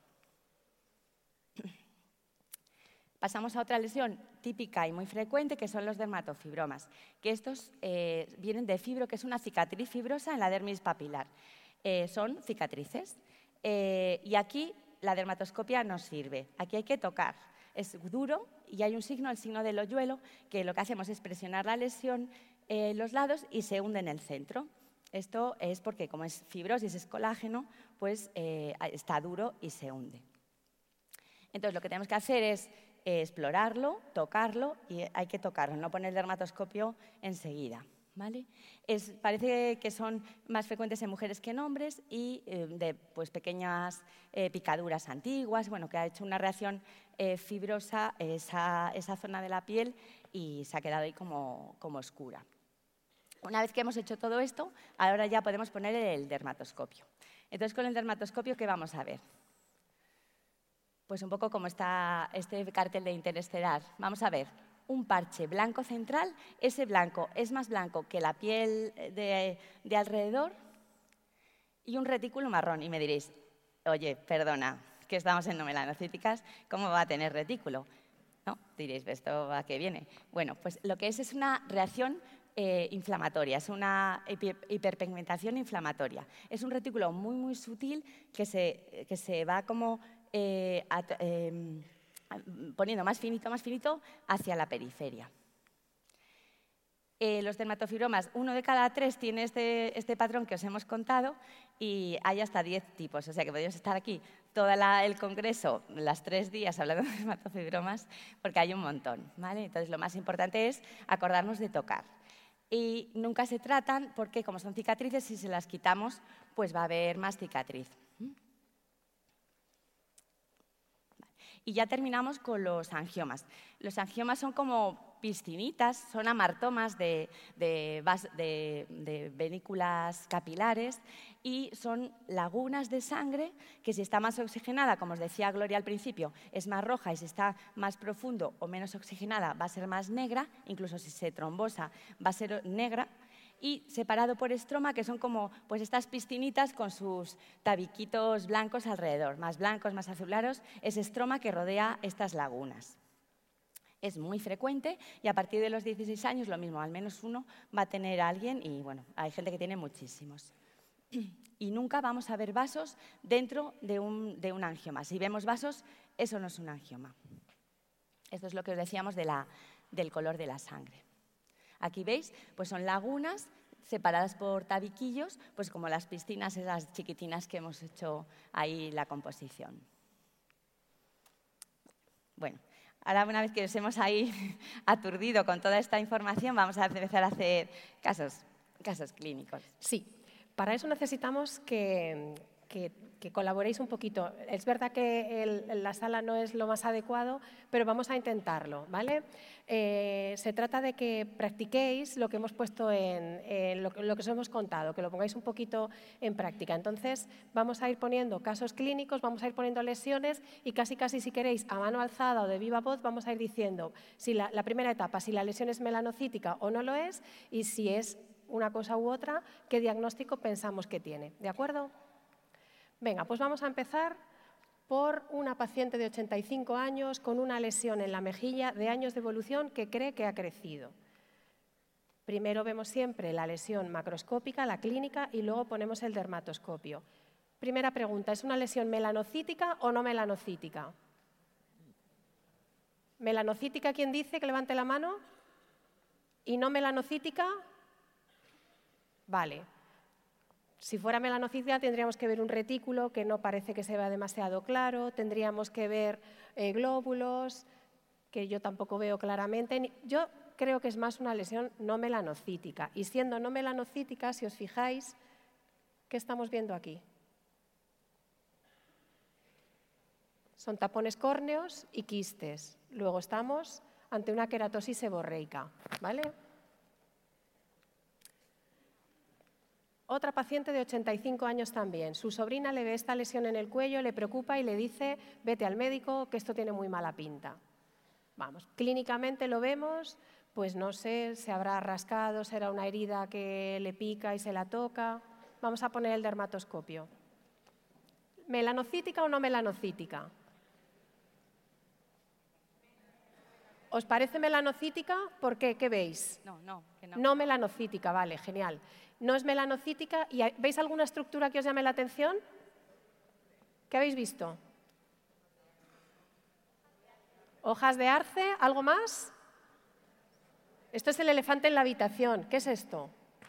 Pasamos a otra lesión típica y muy frecuente, que son los dermatofibromas, que estos eh, vienen de fibro, que es una cicatriz fibrosa en la dermis papilar. Eh, son cicatrices. Eh, y aquí la dermatoscopia nos sirve. Aquí hay que tocar. Es duro y hay un signo, el signo del hoyuelo, que lo que hacemos es presionar la lesión en los lados y se hunde en el centro. Esto es porque, como es fibrosis, es colágeno, pues eh, está duro y se hunde. Entonces, lo que tenemos que hacer es explorarlo, tocarlo, y hay que tocarlo, no poner el dermatoscopio enseguida. ¿Vale? Es, parece que son más frecuentes en mujeres que en hombres y eh, de pues, pequeñas eh, picaduras antiguas, bueno, que ha hecho una reacción eh, fibrosa esa, esa zona de la piel y se ha quedado ahí como, como oscura. Una vez que hemos hecho todo esto, ahora ya podemos poner el dermatoscopio. Entonces, con el dermatoscopio, ¿qué vamos a ver? Pues un poco como está este cartel de Interestelar. Vamos a ver un parche blanco central. Ese blanco es más blanco que la piel de, de alrededor y un retículo marrón. Y me diréis, oye, perdona, que estamos en no melanocíticas, ¿cómo va a tener retículo? ¿No? Diréis, ¿esto a qué viene? Bueno, pues lo que es es una reacción eh, inflamatoria, es una hiperpigmentación inflamatoria. Es un retículo muy, muy sutil que se, que se va como Eh, at, eh, poniendo más finito, más finito hacia la periferia. Eh, los dermatofibromas, uno de cada tres tiene este, este patrón que os hemos contado y hay hasta diez tipos, o sea que podríamos estar aquí todo el congreso, las tres días hablando de dermatofibromas, porque hay un montón, ¿vale? Entonces lo más importante es acordarnos de tocar. Y nunca se tratan porque, como son cicatrices, si se las quitamos, pues va a haber más cicatriz. Y ya terminamos con los angiomas. Los angiomas son como piscinitas, son amartomas de, de, de, de venículas capilares y son lagunas de sangre que, si está más oxigenada, como os decía Gloria al principio, es más roja, y si está más profundo o menos oxigenada va a ser más negra, incluso si se trombosa va a ser negra. Y separado por estroma, que son como pues, estas piscinitas con sus tabiquitos blancos alrededor, más blancos, más azulados, es estroma que rodea estas lagunas. Es muy frecuente y a partir de los dieciséis años lo mismo, al menos uno va a tener a alguien y bueno, hay gente que tiene muchísimos. Y nunca vamos a ver vasos dentro de un, de un angioma. Si vemos vasos, eso no es un angioma. Esto es lo que os decíamos de la, del color de la sangre. Aquí veis, pues son lagunas separadas por tabiquillos, pues como las piscinas esas chiquitinas que hemos hecho ahí la composición. Bueno, ahora una vez que os hemos ahí aturdido con toda esta información, vamos a empezar a hacer casos, casos clínicos. Sí, para eso necesitamos que, que, que colaboréis un poquito. Es verdad que el, la sala no es lo más adecuado, pero vamos a intentarlo, ¿vale? Eh, se trata de que practiquéis lo que hemos puesto en, en lo, lo que os hemos contado, que lo pongáis un poquito en práctica. Entonces, vamos a ir poniendo casos clínicos, vamos a ir poniendo lesiones y casi, casi, si queréis, a mano alzada o de viva voz, vamos a ir diciendo si la, la primera etapa, si la lesión es melanocítica o no lo es, y si es una cosa u otra, qué diagnóstico pensamos que tiene. ¿De acuerdo? Venga, pues vamos a empezar por una paciente de ochenta y cinco años con una lesión en la mejilla de años de evolución que cree que ha crecido. Primero vemos siempre la lesión macroscópica, la clínica, y luego ponemos el dermatoscopio. Primera pregunta, ¿es una lesión melanocítica o no melanocítica? ¿Melanocítica quién dice? Que levante la mano. ¿Y no melanocítica? Vale. Si fuera melanocítica tendríamos que ver un retículo que no parece que se vea demasiado claro, tendríamos que ver eh, glóbulos, que yo tampoco veo claramente. Yo creo que es más una lesión no melanocítica. Y siendo no melanocítica, si os fijáis, ¿qué estamos viendo aquí? Son tapones córneos y quistes. Luego estamos ante una queratosis seborreica, ¿vale? Otra paciente de ochenta y cinco años también. Su sobrina le ve esta lesión en el cuello, le preocupa y le dice, vete al médico, que esto tiene muy mala pinta. Vamos, clínicamente lo vemos, pues no sé, se habrá rascado, será una herida que le pica y se la toca. Vamos a poner el dermatoscopio. ¿Melanocítica o no melanocítica? ¿Os parece melanocítica? ¿Por qué? ¿Qué veis? No, no, que no. No melanocítica, vale, genial. No es melanocítica. ¿Y veis alguna estructura que os llame la atención? ¿Qué habéis visto? Hojas de arce, ¿algo más? Esto es el elefante en la habitación. ¿Qué es esto?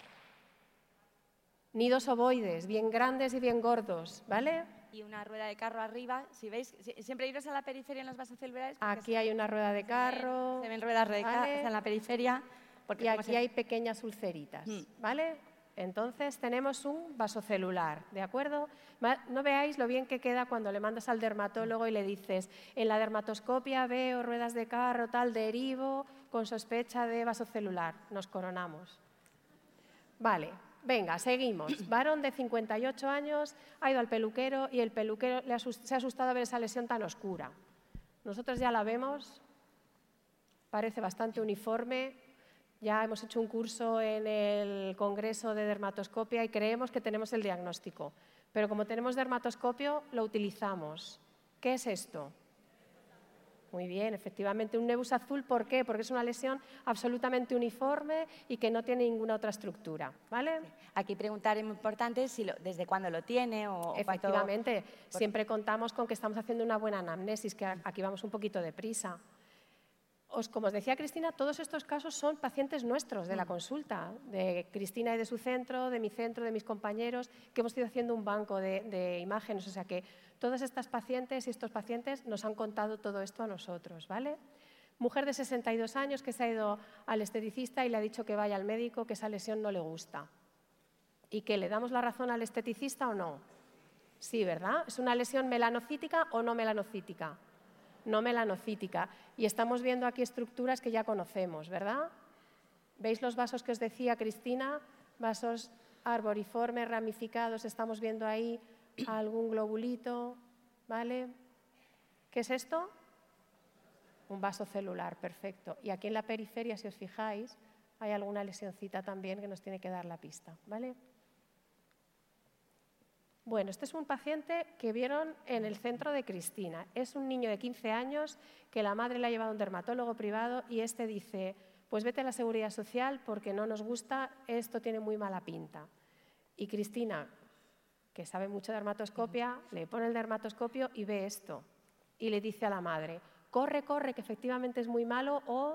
Nidos ovoides, bien grandes y bien gordos, ¿vale? Y una rueda de carro arriba. Si veis, siempre iros a la periferia en los vasos celulares. Aquí hay una rueda de carro. Se ven, se ven ruedas de ¿vale? carro en la periferia. Porque y aquí se... hay pequeñas ulceritas, mm. ¿vale? Entonces tenemos un vasocelular, ¿de acuerdo? No veáis lo bien que queda cuando le mandas al dermatólogo y le dices, en la dermatoscopia veo ruedas de carro, tal, derivo, con sospecha de vasocelular. Nos coronamos. Vale, venga, seguimos. Varón de cincuenta y ocho años ha ido al peluquero y el peluquero le asust- se ha asustado a ver esa lesión tan oscura. Nosotros ya la vemos, parece bastante uniforme. Ya hemos hecho un curso en el Congreso de Dermatoscopia y creemos que tenemos el diagnóstico. Pero como tenemos dermatoscopio, lo utilizamos. ¿Qué es esto? Muy bien, efectivamente, un nebus azul. ¿Por qué? Porque es una lesión absolutamente uniforme y que no tiene ninguna otra estructura, ¿vale? Aquí preguntar es muy importante si lo, desde cuándo lo tiene o... Efectivamente, cuánto... siempre contamos con que estamos haciendo una buena anamnesis, que aquí vamos un poquito deprisa. Os, como os decía Cristina, todos estos casos son pacientes nuestros de la consulta, de Cristina y de su centro, de mi centro, de mis compañeros, que hemos ido haciendo un banco de, de imágenes. O sea que todas estas pacientes y estos pacientes nos han contado todo esto a nosotros, ¿vale? Mujer de sesenta y dos años que se ha ido al esteticista y le ha dicho que vaya al médico, que esa lesión no le gusta. ¿Y que le damos la razón al esteticista o no? Sí, ¿verdad? ¿Es una lesión melanocítica o no melanocítica? No melanocítica. Y estamos viendo aquí estructuras que ya conocemos, ¿verdad? ¿Veis los vasos que os decía Cristina? Vasos arboriformes, ramificados, estamos viendo ahí algún globulito, ¿vale? ¿Qué es esto? Un vaso celular, perfecto. Y aquí en la periferia, si os fijáis, hay alguna lesioncita también que nos tiene que dar la pista, ¿vale? Bueno, este es un paciente que vieron en el centro de Cristina. Es un niño de quince años que la madre le ha llevado a un dermatólogo privado y este dice, pues vete a la Seguridad Social porque no nos gusta, esto tiene muy mala pinta. Y Cristina, que sabe mucho de dermatoscopia, le pone el dermatoscopio y ve esto. Y le dice a la madre, corre, corre, que efectivamente es muy malo o...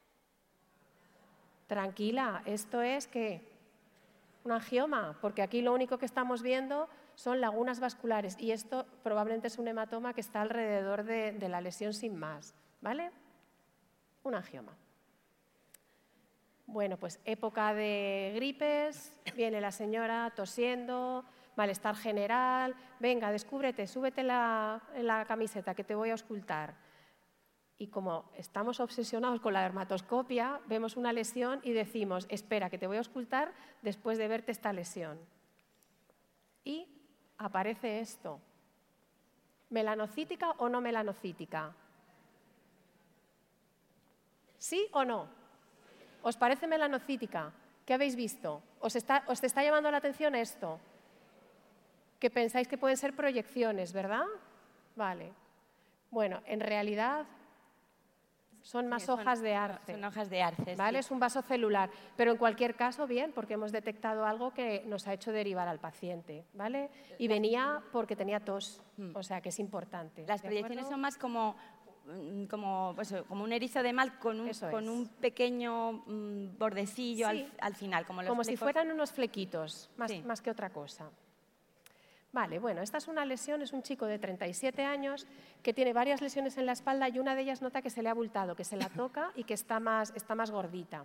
Tranquila, esto es que un angioma, porque aquí lo único que estamos viendo son lagunas vasculares y esto probablemente es un hematoma que está alrededor de, de la lesión sin más, ¿vale? Un angioma. Bueno, pues época de gripes, viene la señora tosiendo, malestar general, venga, descúbrete, súbete la, en la camiseta que te voy a auscultar. Y como estamos obsesionados con la dermatoscopia, vemos una lesión y decimos, espera, que te voy a auscultar después de verte esta lesión. Y aparece esto. ¿Melanocítica o no melanocítica? ¿Sí o no? ¿Os parece melanocítica? ¿Qué habéis visto? ¿Os está, os está llamando la atención esto? Que pensáis que pueden ser proyecciones, ¿verdad? Vale. Bueno, en realidad son más sí, son, hojas de arce. Son hojas de arce, ¿vale? Sí. Es un vaso celular. Pero en cualquier caso, bien, porque hemos detectado algo que nos ha hecho derivar al paciente, ¿vale? Y venía porque tenía tos, o sea que es importante. Las proyecciones son más como como, pues, como un erizo de mal con un, con un pequeño mm, bordecillo sí. al, al final. Como, los como si fueran unos flequitos, más, sí. más que otra cosa. Vale, bueno, esta es una lesión, es un chico de treinta y siete años que tiene varias lesiones en la espalda y una de ellas nota que se le ha abultado, que se la toca y que está más, está más gordita.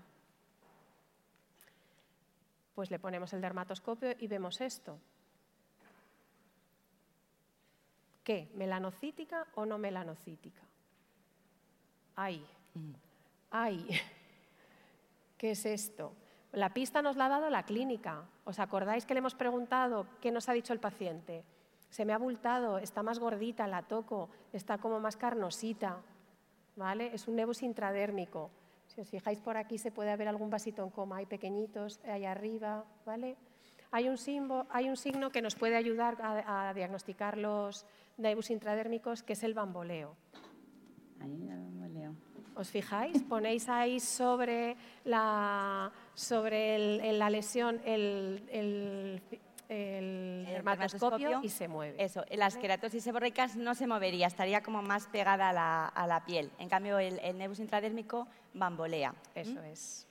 Pues le ponemos el dermatoscopio y vemos esto. ¿Qué? ¿Melanocítica o no melanocítica? ¡Ay! ¡Ay! ¿Qué es esto? La pista nos la ha dado la clínica. ¿Os acordáis que le hemos preguntado qué nos ha dicho el paciente? Se me ha abultado, está más gordita, la toco, está como más carnosita, ¿vale? Es un nevus intradérmico. Si os fijáis por aquí se puede ver algún vasito en coma, hay pequeñitos ahí arriba, ¿vale? Hay un, signo, hay un signo que nos puede ayudar a, a diagnosticar los nevus intradérmicos, que es el bamboleo. Ahí el bamboleo. ¿Os fijáis? Ponéis ahí sobre la, sobre el, el, la lesión el, el, el dermatoscopio y se mueve. Eso, las queratosis seborreicas no se movería, estaría como más pegada a la, a la piel. En cambio, el, el nevus intradérmico bambolea. Eso ¿Mm? es.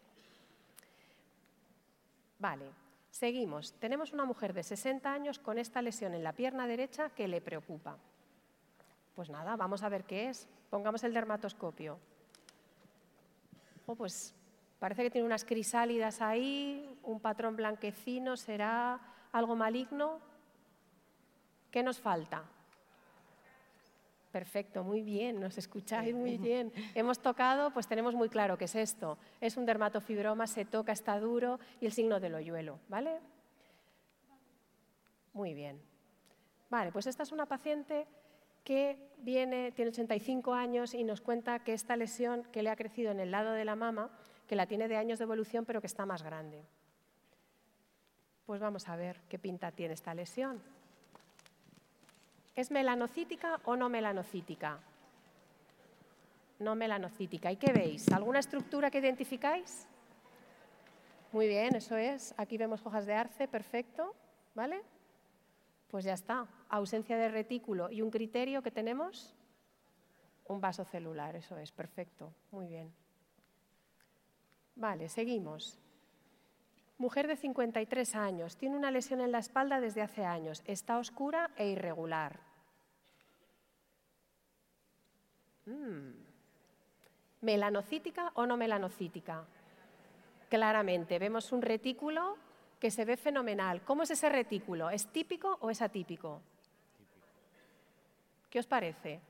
Vale, seguimos. Tenemos una mujer de sesenta años con esta lesión en la pierna derecha que le preocupa. Pues nada, vamos a ver qué es. Pongamos el dermatoscopio. Oh, pues parece que tiene unas crisálidas ahí, un patrón blanquecino, ¿será algo maligno? ¿Qué nos falta? Perfecto, muy bien, nos escucháis muy bien. Hemos tocado, pues tenemos muy claro qué es esto. Es un dermatofibroma, se toca, está duro y el signo del hoyuelo, ¿vale? Muy bien. Vale, pues esta es una paciente que viene, tiene ochenta y cinco años y nos cuenta que esta lesión que le ha crecido en el lado de la mama, que la tiene de años de evolución, pero que está más grande. Pues vamos a ver qué pinta tiene esta lesión. ¿Es melanocítica o no melanocítica? No melanocítica. ¿Y qué veis? ¿Alguna estructura que identificáis? Muy bien, eso es. Aquí vemos hojas de arce, perfecto, ¿vale? Pues ya está. Ausencia de retículo y un criterio que tenemos, un vaso celular, eso es, perfecto, muy bien. Vale, seguimos. Mujer de cincuenta y tres años, tiene una lesión en la espalda desde hace años, está oscura e irregular. Mm. ¿Melanocítica o no melanocítica? Claramente, vemos un retículo que se ve fenomenal. ¿Cómo es ese retículo? ¿Es típico o es atípico? ¿Qué os parece?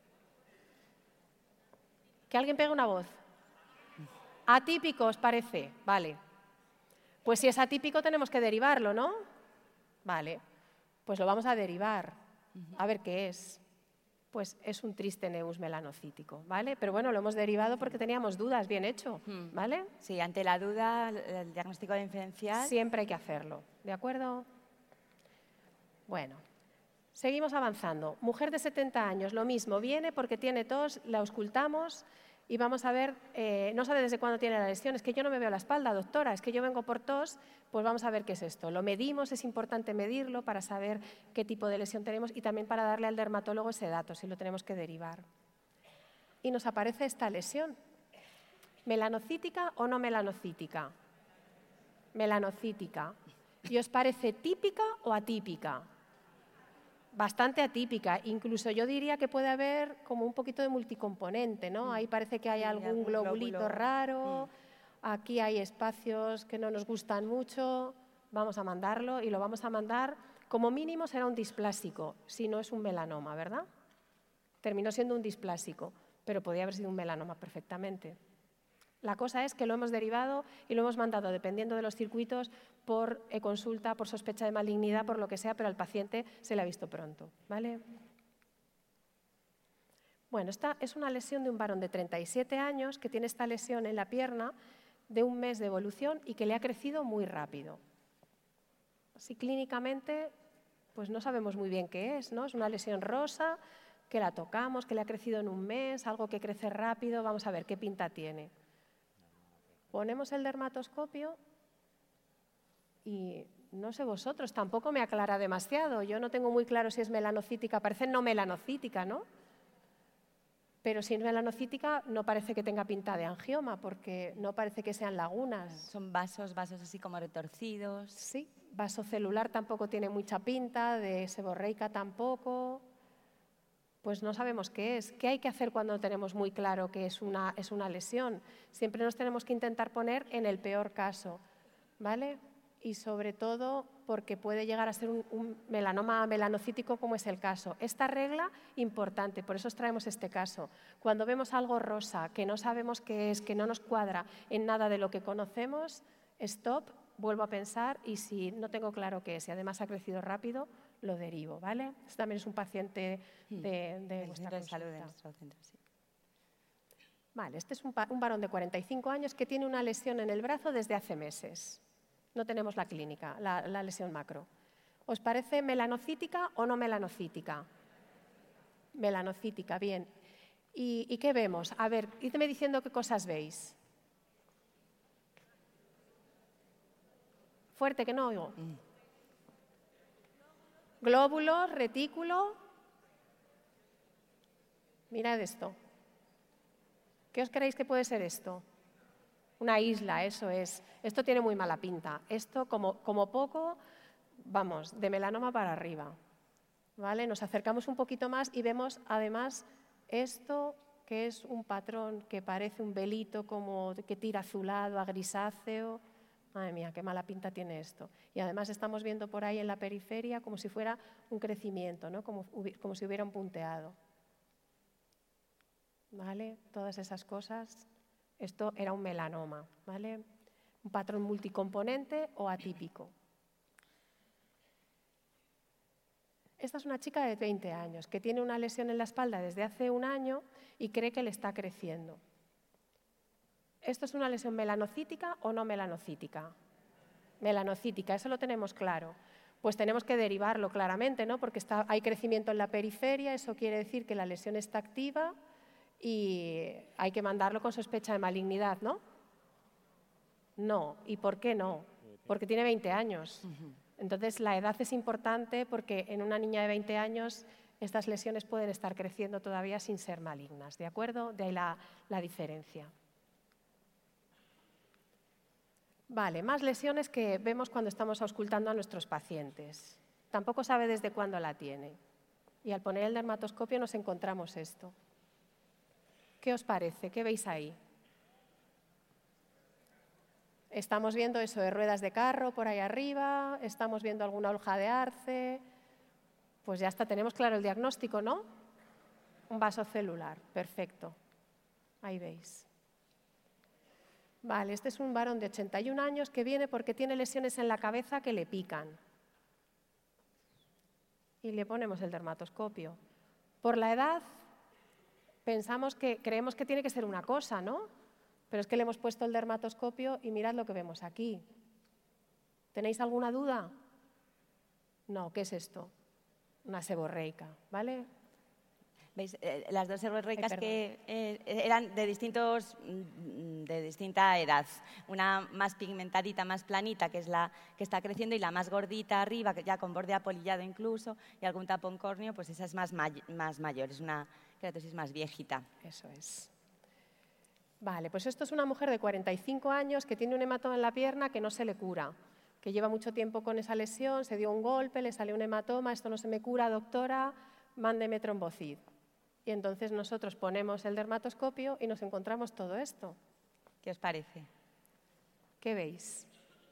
Que alguien pegue una voz. Atípico, ¿os parece? Vale. Pues si es atípico tenemos que derivarlo, ¿no? Vale. Pues lo vamos a derivar. A ver qué es. Pues es un triste nevus melanocítico, ¿vale? Pero bueno, lo hemos derivado porque teníamos dudas, bien hecho, ¿vale? Sí, ante la duda, el diagnóstico diferencial... Siempre hay que hacerlo, ¿de acuerdo? Bueno, seguimos avanzando. Mujer de setenta años, lo mismo, viene porque tiene tos, la auscultamos y vamos a ver, eh, no sabe desde cuándo tiene la lesión, es que yo no me veo la espalda, doctora, es que yo vengo por tos, pues vamos a ver qué es esto. Lo medimos, es importante medirlo para saber qué tipo de lesión tenemos y también para darle al dermatólogo ese dato, si lo tenemos que derivar. Y nos aparece esta lesión. ¿Melanocítica o no melanocítica? Melanocítica. ¿Y os parece típica o atípica? Bastante atípica, incluso yo diría que puede haber como un poquito de multicomponente, ¿no? Ahí parece que hay sí, algún, algún globulito glóbulo. raro, Mm. aquí hay espacios que no nos gustan mucho, vamos a mandarlo y lo vamos a mandar, como mínimo será un displásico, si no es un melanoma, ¿verdad? Terminó siendo un displásico, pero podía haber sido un melanoma perfectamente. La cosa es que lo hemos derivado y lo hemos mandado, dependiendo de los circuitos, por e-consulta, por sospecha de malignidad, por lo que sea, pero al paciente se le ha visto pronto, ¿vale? Bueno, esta es una lesión de un varón de treinta y siete años que tiene esta lesión en la pierna de un mes de evolución y que le ha crecido muy rápido. Así clínicamente, pues no sabemos muy bien qué es, ¿no? Es una lesión rosa, que la tocamos, que le ha crecido en un mes, algo que crece rápido, vamos a ver qué pinta tiene. Ponemos el dermatoscopio y no sé vosotros, tampoco me aclara demasiado. Yo no tengo muy claro si es melanocítica, parece no melanocítica, ¿no? Pero si es melanocítica, no parece que tenga pinta de angioma, porque no parece que sean lagunas. Son vasos, vasos así como retorcidos. Sí, vasocelular tampoco tiene mucha pinta, de seborreica tampoco. Pues no sabemos qué es. ¿Qué hay que hacer cuando tenemos muy claro que es una, es una lesión? Siempre nos tenemos que intentar poner en el peor caso, ¿vale? Y sobre todo porque puede llegar a ser un, un melanoma melanocítico, como es el caso. Esta regla, importante, por eso os traemos este caso. Cuando vemos algo rosa, que no sabemos qué es, que no nos cuadra en nada de lo que conocemos, stop, vuelvo a pensar, y si no tengo claro qué es y además ha crecido rápido, lo derivo, ¿vale? Este también es un paciente de, de El vuestra centro de salud de consulta. nuestro centro, sí. Vale, este es un, un varón de cuarenta y cinco años que tiene una lesión en el brazo desde hace meses. No tenemos la clínica, la, la lesión macro. ¿Os parece melanocítica o no melanocítica? Melanocítica, bien. ¿Y, ¿Y qué vemos? A ver, idme diciendo qué cosas veis. Fuerte, que no oigo. Mm. Glóbulos, retículo. Mirad esto. ¿Qué os creéis que puede ser esto? Una isla, eso es. Esto tiene muy mala pinta. Esto, como, como poco, vamos, de melanoma para arriba. ¿Vale? Nos acercamos un poquito más y vemos, además, esto que es un patrón que parece un velito como que tira azulado a grisáceo. Madre mía, qué mala pinta tiene esto. Y además estamos viendo por ahí en la periferia como si fuera un crecimiento, ¿no? como, como si hubiera un punteado. ¿Vale? Todas esas cosas. Esto era un melanoma, ¿vale? Un patrón multicomponente o atípico. Esta es una chica de veinte años que tiene una lesión en la espalda desde hace un año y cree que le está creciendo. ¿Esto es una lesión melanocítica o no melanocítica? Melanocítica, eso lo tenemos claro. Pues tenemos que derivarlo claramente, ¿no? Porque está, hay crecimiento en la periferia, eso quiere decir que la lesión está activa y hay que mandarlo con sospecha de malignidad, ¿no? No. ¿Y por qué no? Porque tiene veinte años. Entonces, la edad es importante porque en una niña de veinte años estas lesiones pueden estar creciendo todavía sin ser malignas, ¿de acuerdo? De ahí la, la diferencia. Vale, más lesiones que vemos cuando estamos auscultando a nuestros pacientes. Tampoco sabe desde cuándo la tiene. Y al poner el dermatoscopio nos encontramos esto. ¿Qué os parece? ¿Qué veis ahí? Estamos viendo eso de ruedas de carro por ahí arriba, estamos viendo alguna hoja de arce. Pues ya está, tenemos claro el diagnóstico, ¿no? Un vaso celular, perfecto. Ahí veis. Vale, este es un varón de ochenta y un años que viene porque tiene lesiones en la cabeza que le pican. Y le ponemos el dermatoscopio. Por la edad, pensamos que, creemos que tiene que ser una cosa, ¿no? Pero es que le hemos puesto el dermatoscopio y mirad lo que vemos aquí. ¿Tenéis alguna duda? No, ¿qué es esto? Una seborreica, ¿vale? ¿Veis? Eh, las dos seborreicas que eh, eran de, distintos, de distinta edad. Una más pigmentadita, más planita, que es la que está creciendo, y la más gordita arriba, que ya con borde apolillado incluso, y algún tapón córneo, pues esa es más, may más mayor, es una queratosis más viejita. Eso es. Vale, pues esto es una mujer de cuarenta y cinco años que tiene un hematoma en la pierna que no se le cura, que lleva mucho tiempo con esa lesión, se dio un golpe, le salió un hematoma, esto no se me cura, doctora, mándeme trombocid. Y entonces nosotros ponemos el dermatoscopio y nos encontramos todo esto. ¿Qué os parece? ¿Qué veis?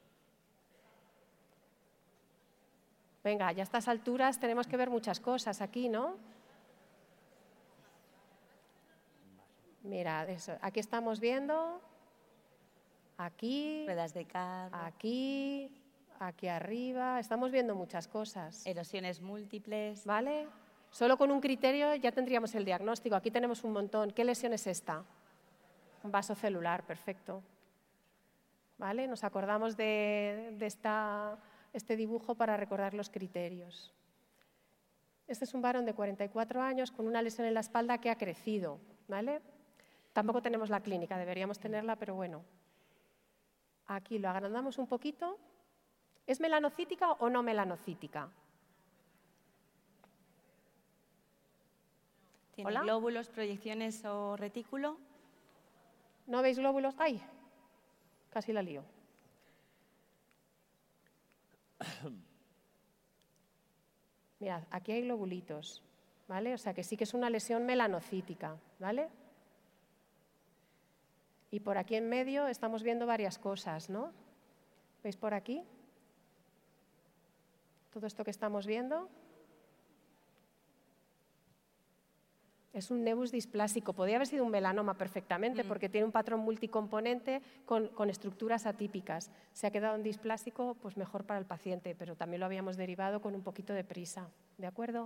Venga, ya a estas alturas tenemos que ver muchas cosas aquí, ¿no? Mirad, eso. Aquí estamos viendo, aquí, ruedas de carro, aquí, aquí arriba. Estamos viendo muchas cosas. Erosiones múltiples. ¿Vale? Solo con un criterio ya tendríamos el diagnóstico. Aquí tenemos un montón. ¿Qué lesión es esta? Un vaso celular, perfecto. ¿Vale? Nos acordamos de, de esta, este dibujo para recordar los criterios. Este es un varón de cuarenta y cuatro años con una lesión en la espalda que ha crecido, ¿vale? Tampoco tenemos la clínica, deberíamos tenerla, pero bueno. Aquí lo agrandamos un poquito. ¿Es melanocítica o no melanocítica? ¿Tiene ¿Hola? glóbulos, proyecciones o retículo? ¿No veis glóbulos? ¡Ay! Casi la lío. Mirad, aquí hay globulitos, ¿vale? O sea que sí que es una lesión melanocítica, ¿vale? Y por aquí en medio estamos viendo varias cosas, ¿no? ¿Veis por aquí? Todo esto que estamos viendo es un nevus displásico. Podría haber sido un melanoma perfectamente, mm. porque tiene un patrón multicomponente con, con estructuras atípicas. Se ha quedado en displásico, pues mejor para el paciente, pero también lo habíamos derivado con un poquito de prisa. ¿De acuerdo?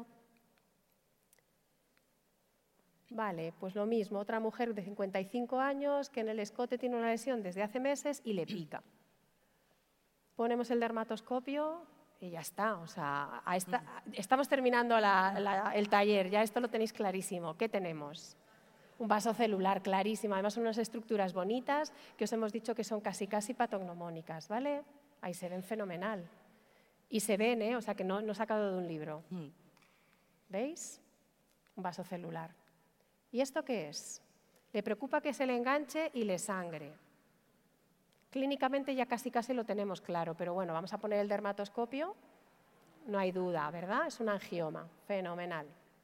Vale, pues lo mismo. Otra mujer de cincuenta y cinco años que en el escote tiene una lesión desde hace meses y le pica. Ponemos el dermatoscopio y ya está. O sea, a esta, estamos terminando la, la, el taller, ya esto lo tenéis clarísimo. ¿Qué tenemos? Un vaso celular clarísimo, además unas estructuras bonitas que os hemos dicho que son casi casi patognomónicas, ¿vale? Ahí se ven fenomenal. Y se ven, ¿eh? O sea, que no, no he sacado de un libro. ¿Veis? Un vaso celular. ¿Y esto qué es? Le preocupa que se le enganche y le sangre. Clínicamente ya casi casi lo tenemos claro, pero bueno, vamos a poner el dermatoscopio. No hay duda, ¿verdad? Es un angioma. Fenomenal.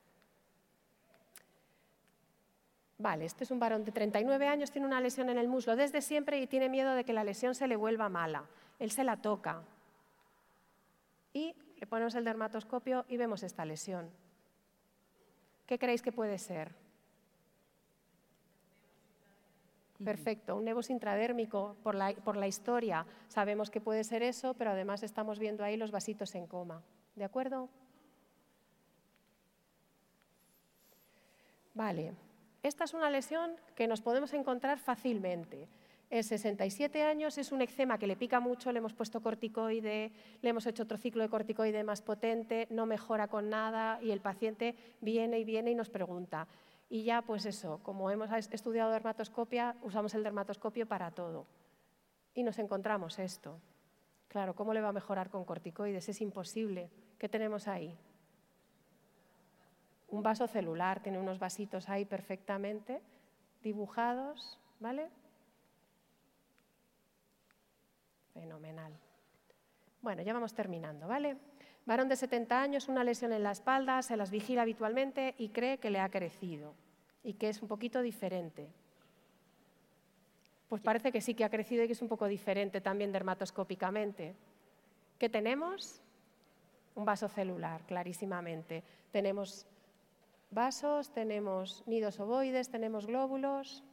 Vale, este es un varón de treinta y nueve años, tiene una lesión en el muslo desde siempre y tiene miedo de que la lesión se le vuelva mala. Él se la toca. Y le ponemos el dermatoscopio y vemos esta lesión. ¿Qué creéis que puede ser? Perfecto, un nevus intradérmico por la, por la historia. Sabemos que puede ser eso, pero además estamos viendo ahí los vasitos en coma. ¿De acuerdo? Vale, esta es una lesión que nos podemos encontrar fácilmente. Es sesenta y siete años, es un eczema que le pica mucho, le hemos puesto corticoide, le hemos hecho otro ciclo de corticoide más potente, no mejora con nada y el paciente viene y viene y nos pregunta. Y ya, pues eso, como hemos estudiado dermatoscopia, usamos el dermatoscopio para todo. Y nos encontramos esto. Claro, ¿cómo le va a mejorar con corticoides? Es imposible. ¿Qué tenemos ahí? Un vaso celular, tiene unos vasitos ahí perfectamente dibujados, ¿vale? Fenomenal. Bueno, ya vamos terminando, ¿vale? Varón de setenta años, una lesión en la espalda, se las vigila habitualmente y cree que le ha crecido y que es un poquito diferente. Pues parece que sí que ha crecido y que es un poco diferente también dermatoscópicamente. ¿Qué tenemos? Un vaso celular, clarísimamente. Tenemos vasos, tenemos nidos ovoides, tenemos glóbulos.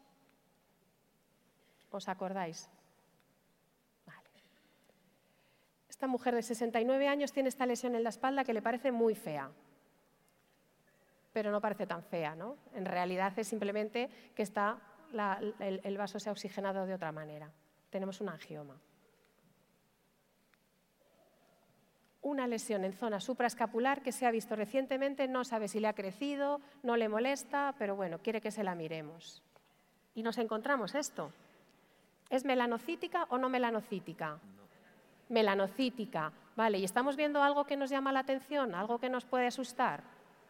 ¿Os acordáis? Esta mujer de sesenta y nueve años tiene esta lesión en la espalda que le parece muy fea, pero no parece tan fea, ¿no? En realidad es simplemente que está la, el, el vaso se ha oxigenado de otra manera. Tenemos un angioma. Una lesión en zona supraescapular que se ha visto recientemente, no sabe si le ha crecido, no le molesta, pero bueno, quiere que se la miremos. Y nos encontramos esto. ¿Es melanocítica o no melanocítica? Melanocítica, vale, ¿y estamos viendo algo que nos llama la atención, algo que nos puede asustar?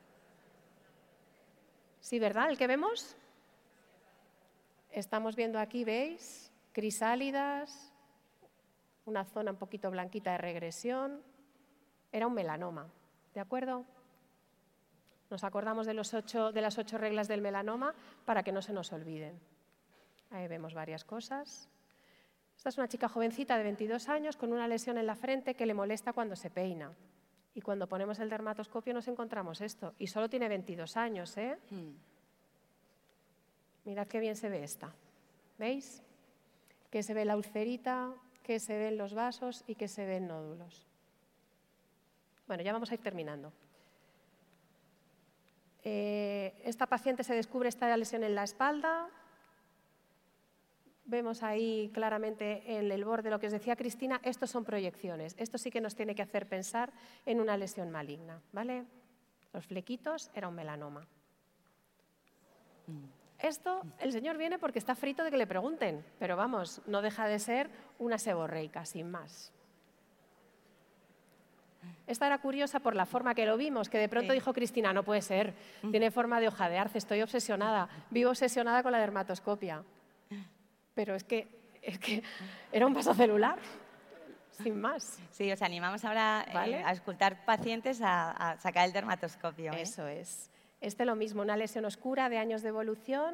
Sí, ¿verdad? ¿El que vemos? Estamos viendo aquí, ¿veis? Crisálidas, una zona un poquito blanquita de regresión. Era un melanoma, ¿de acuerdo? Nos acordamos de, los ocho, de las ocho reglas del melanoma para que no se nos olviden. Ahí vemos varias cosas. Esta es una chica jovencita de veintidós años con una lesión en la frente que le molesta cuando se peina. Y cuando ponemos el dermatoscopio nos encontramos esto. Y solo tiene veintidós años, ¿eh? Mm. Mirad qué bien se ve esta. ¿Veis? Que se ve la ulcerita, que se ven los vasos y que se ven nódulos. Bueno, ya vamos a ir terminando. Eh, esta paciente se descubre esta lesión en la espalda. Vemos ahí claramente en el borde lo que os decía Cristina, estos son proyecciones. Esto sí que nos tiene que hacer pensar en una lesión maligna, ¿vale? Los flequitos era un melanoma. Esto, el señor viene porque está frito de que le pregunten, pero vamos, no deja de ser una seborreica, sin más. Esta era curiosa por la forma que lo vimos, que de pronto Sí. dijo Cristina, no puede ser, tiene forma de hoja de arce, estoy obsesionada, vivo obsesionada con la dermatoscopia. Pero es que, es que era un vaso celular, sin más. Sí, os animamos ahora eh, ¿Vale? a escultar pacientes a, a sacar el dermatoscopio. ¿eh? Eso es. Este lo mismo, una lesión oscura de años de evolución,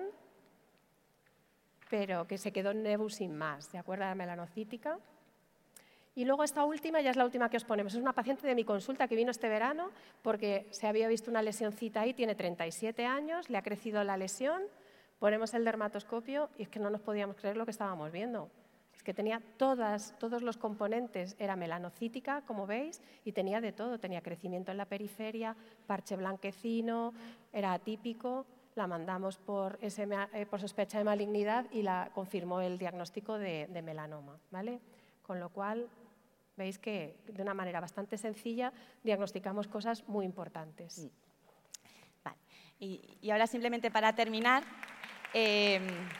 pero que se quedó en nebus sin más, ¿de acuerdo? La melanocítica. Y luego esta última, ya es la última que os ponemos, es una paciente de mi consulta que vino este verano porque se había visto una lesioncita ahí, tiene treinta y siete años, le ha crecido la lesión, ponemos el dermatoscopio y es que no nos podíamos creer lo que estábamos viendo. Es que tenía todas, todos los componentes, era melanocítica, como veis, y tenía de todo, tenía crecimiento en la periferia, parche blanquecino, era atípico, la mandamos por, S M A, eh, por sospecha de malignidad y la confirmó el diagnóstico de, de melanoma, ¿vale? Con lo cual, veis que de una manera bastante sencilla diagnosticamos cosas muy importantes. Vale. Y, y ahora simplemente para terminar, eh,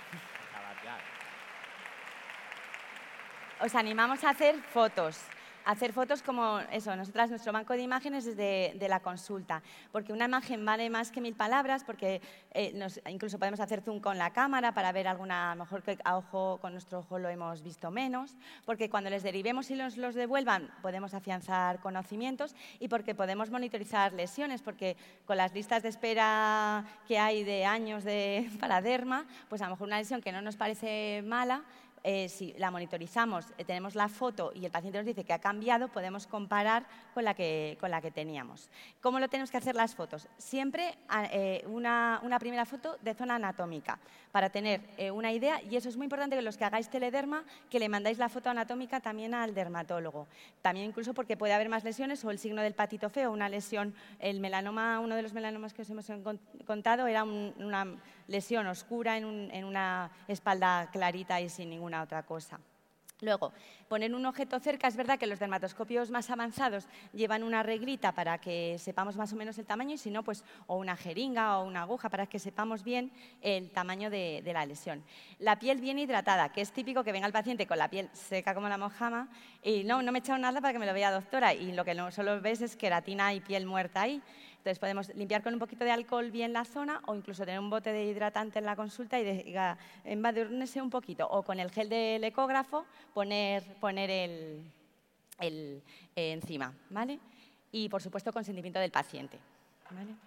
os animamos a hacer fotos. A hacer fotos como eso, nosotras, nuestro banco de imágenes es de, de la consulta, porque una imagen vale más que mil palabras, porque eh, nos, incluso podemos hacer zoom con la cámara para ver alguna, a lo mejor que a ojo, con nuestro ojo lo hemos visto menos, porque cuando les derivemos y los, los devuelvan podemos afianzar conocimientos y porque podemos monitorizar lesiones, porque con las listas de espera que hay de años de, para derma, pues a lo mejor una lesión que no nos parece mala, Eh, si la monitorizamos, eh, tenemos la foto y el paciente nos dice que ha cambiado, podemos comparar con la que, con la que teníamos. ¿Cómo lo tenemos que hacer las fotos? Siempre eh, una, una primera foto de zona anatómica para tener eh, una idea, y eso es muy importante que los que hagáis telederma, que le mandáis la foto anatómica también al dermatólogo. También incluso porque puede haber más lesiones o el signo del patito feo, una lesión, el melanoma, uno de los melanomas que os hemos contado era un, una lesión oscura en, un, en una espalda clarita y sin ninguna otra cosa. Luego, poner un objeto cerca, es verdad que los dermatoscopios más avanzados llevan una reglita para que sepamos más o menos el tamaño y si no, pues o una jeringa o una aguja para que sepamos bien el tamaño de, de la lesión. La piel bien hidratada, que es típico que venga el paciente con la piel seca como la mojama y no, no me he echado nada para que me lo vea doctora y lo que no solo ves es queratina y piel muerta ahí. Entonces podemos limpiar con un poquito de alcohol bien la zona o incluso tener un bote de hidratante en la consulta y de, embadurnarse un poquito. O con el gel del ecógrafo poner, poner el, el eh, encima, ¿vale? Y por supuesto consentimiento del paciente, ¿vale?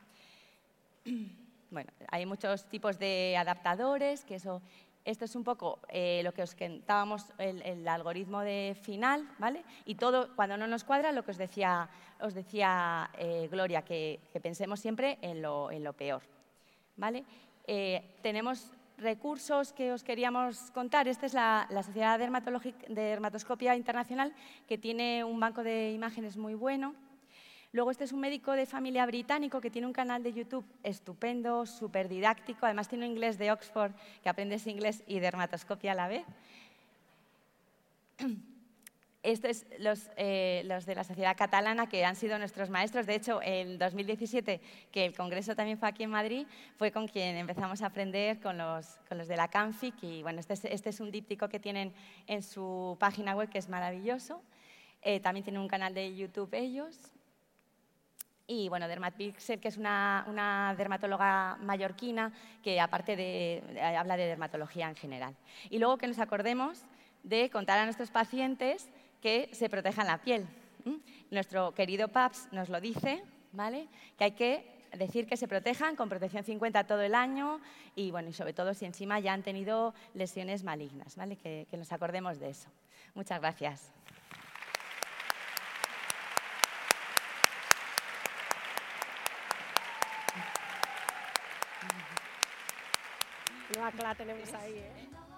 Bueno, hay muchos tipos de adaptadores, que eso... Esto es un poco eh, lo que os contábamos, el, el algoritmo de final, ¿vale? Y todo, cuando no nos cuadra, lo que os decía, os decía eh, Gloria, que, que pensemos siempre en lo, en lo peor, ¿vale? Eh, tenemos recursos que os queríamos contar. Esta es la, la Sociedad de Dermatoscopia Internacional, que tiene un banco de imágenes muy bueno. Luego este es un médico de familia británico que tiene un canal de YouTube estupendo, súper didáctico, además tiene un inglés de Oxford que aprendes inglés y dermatoscopia a la vez. Estos es los, eh, los de la Sociedad Catalana que han sido nuestros maestros. De hecho, en dos mil diecisiete, que el congreso también fue aquí en Madrid, fue con quien empezamos a aprender con los, con los de la CANFIC. Y bueno, este es, este es un díptico que tienen en su página web que es maravilloso. Eh, también tienen un canal de YouTube ellos. Y bueno, Dermatpixel, que es una, una dermatóloga mallorquina que aparte de, de, habla de dermatología en general. Y luego que nos acordemos de contar a nuestros pacientes que se protejan la piel. ¿Mm? Nuestro querido Paps nos lo dice, ¿vale? Que hay que decir que se protejan con protección cincuenta todo el año y, bueno, y sobre todo si encima ya han tenido lesiones malignas, ¿vale? Que, que nos acordemos de eso. Muchas gracias. Nueva Cla tenemos ahí, ¿eh?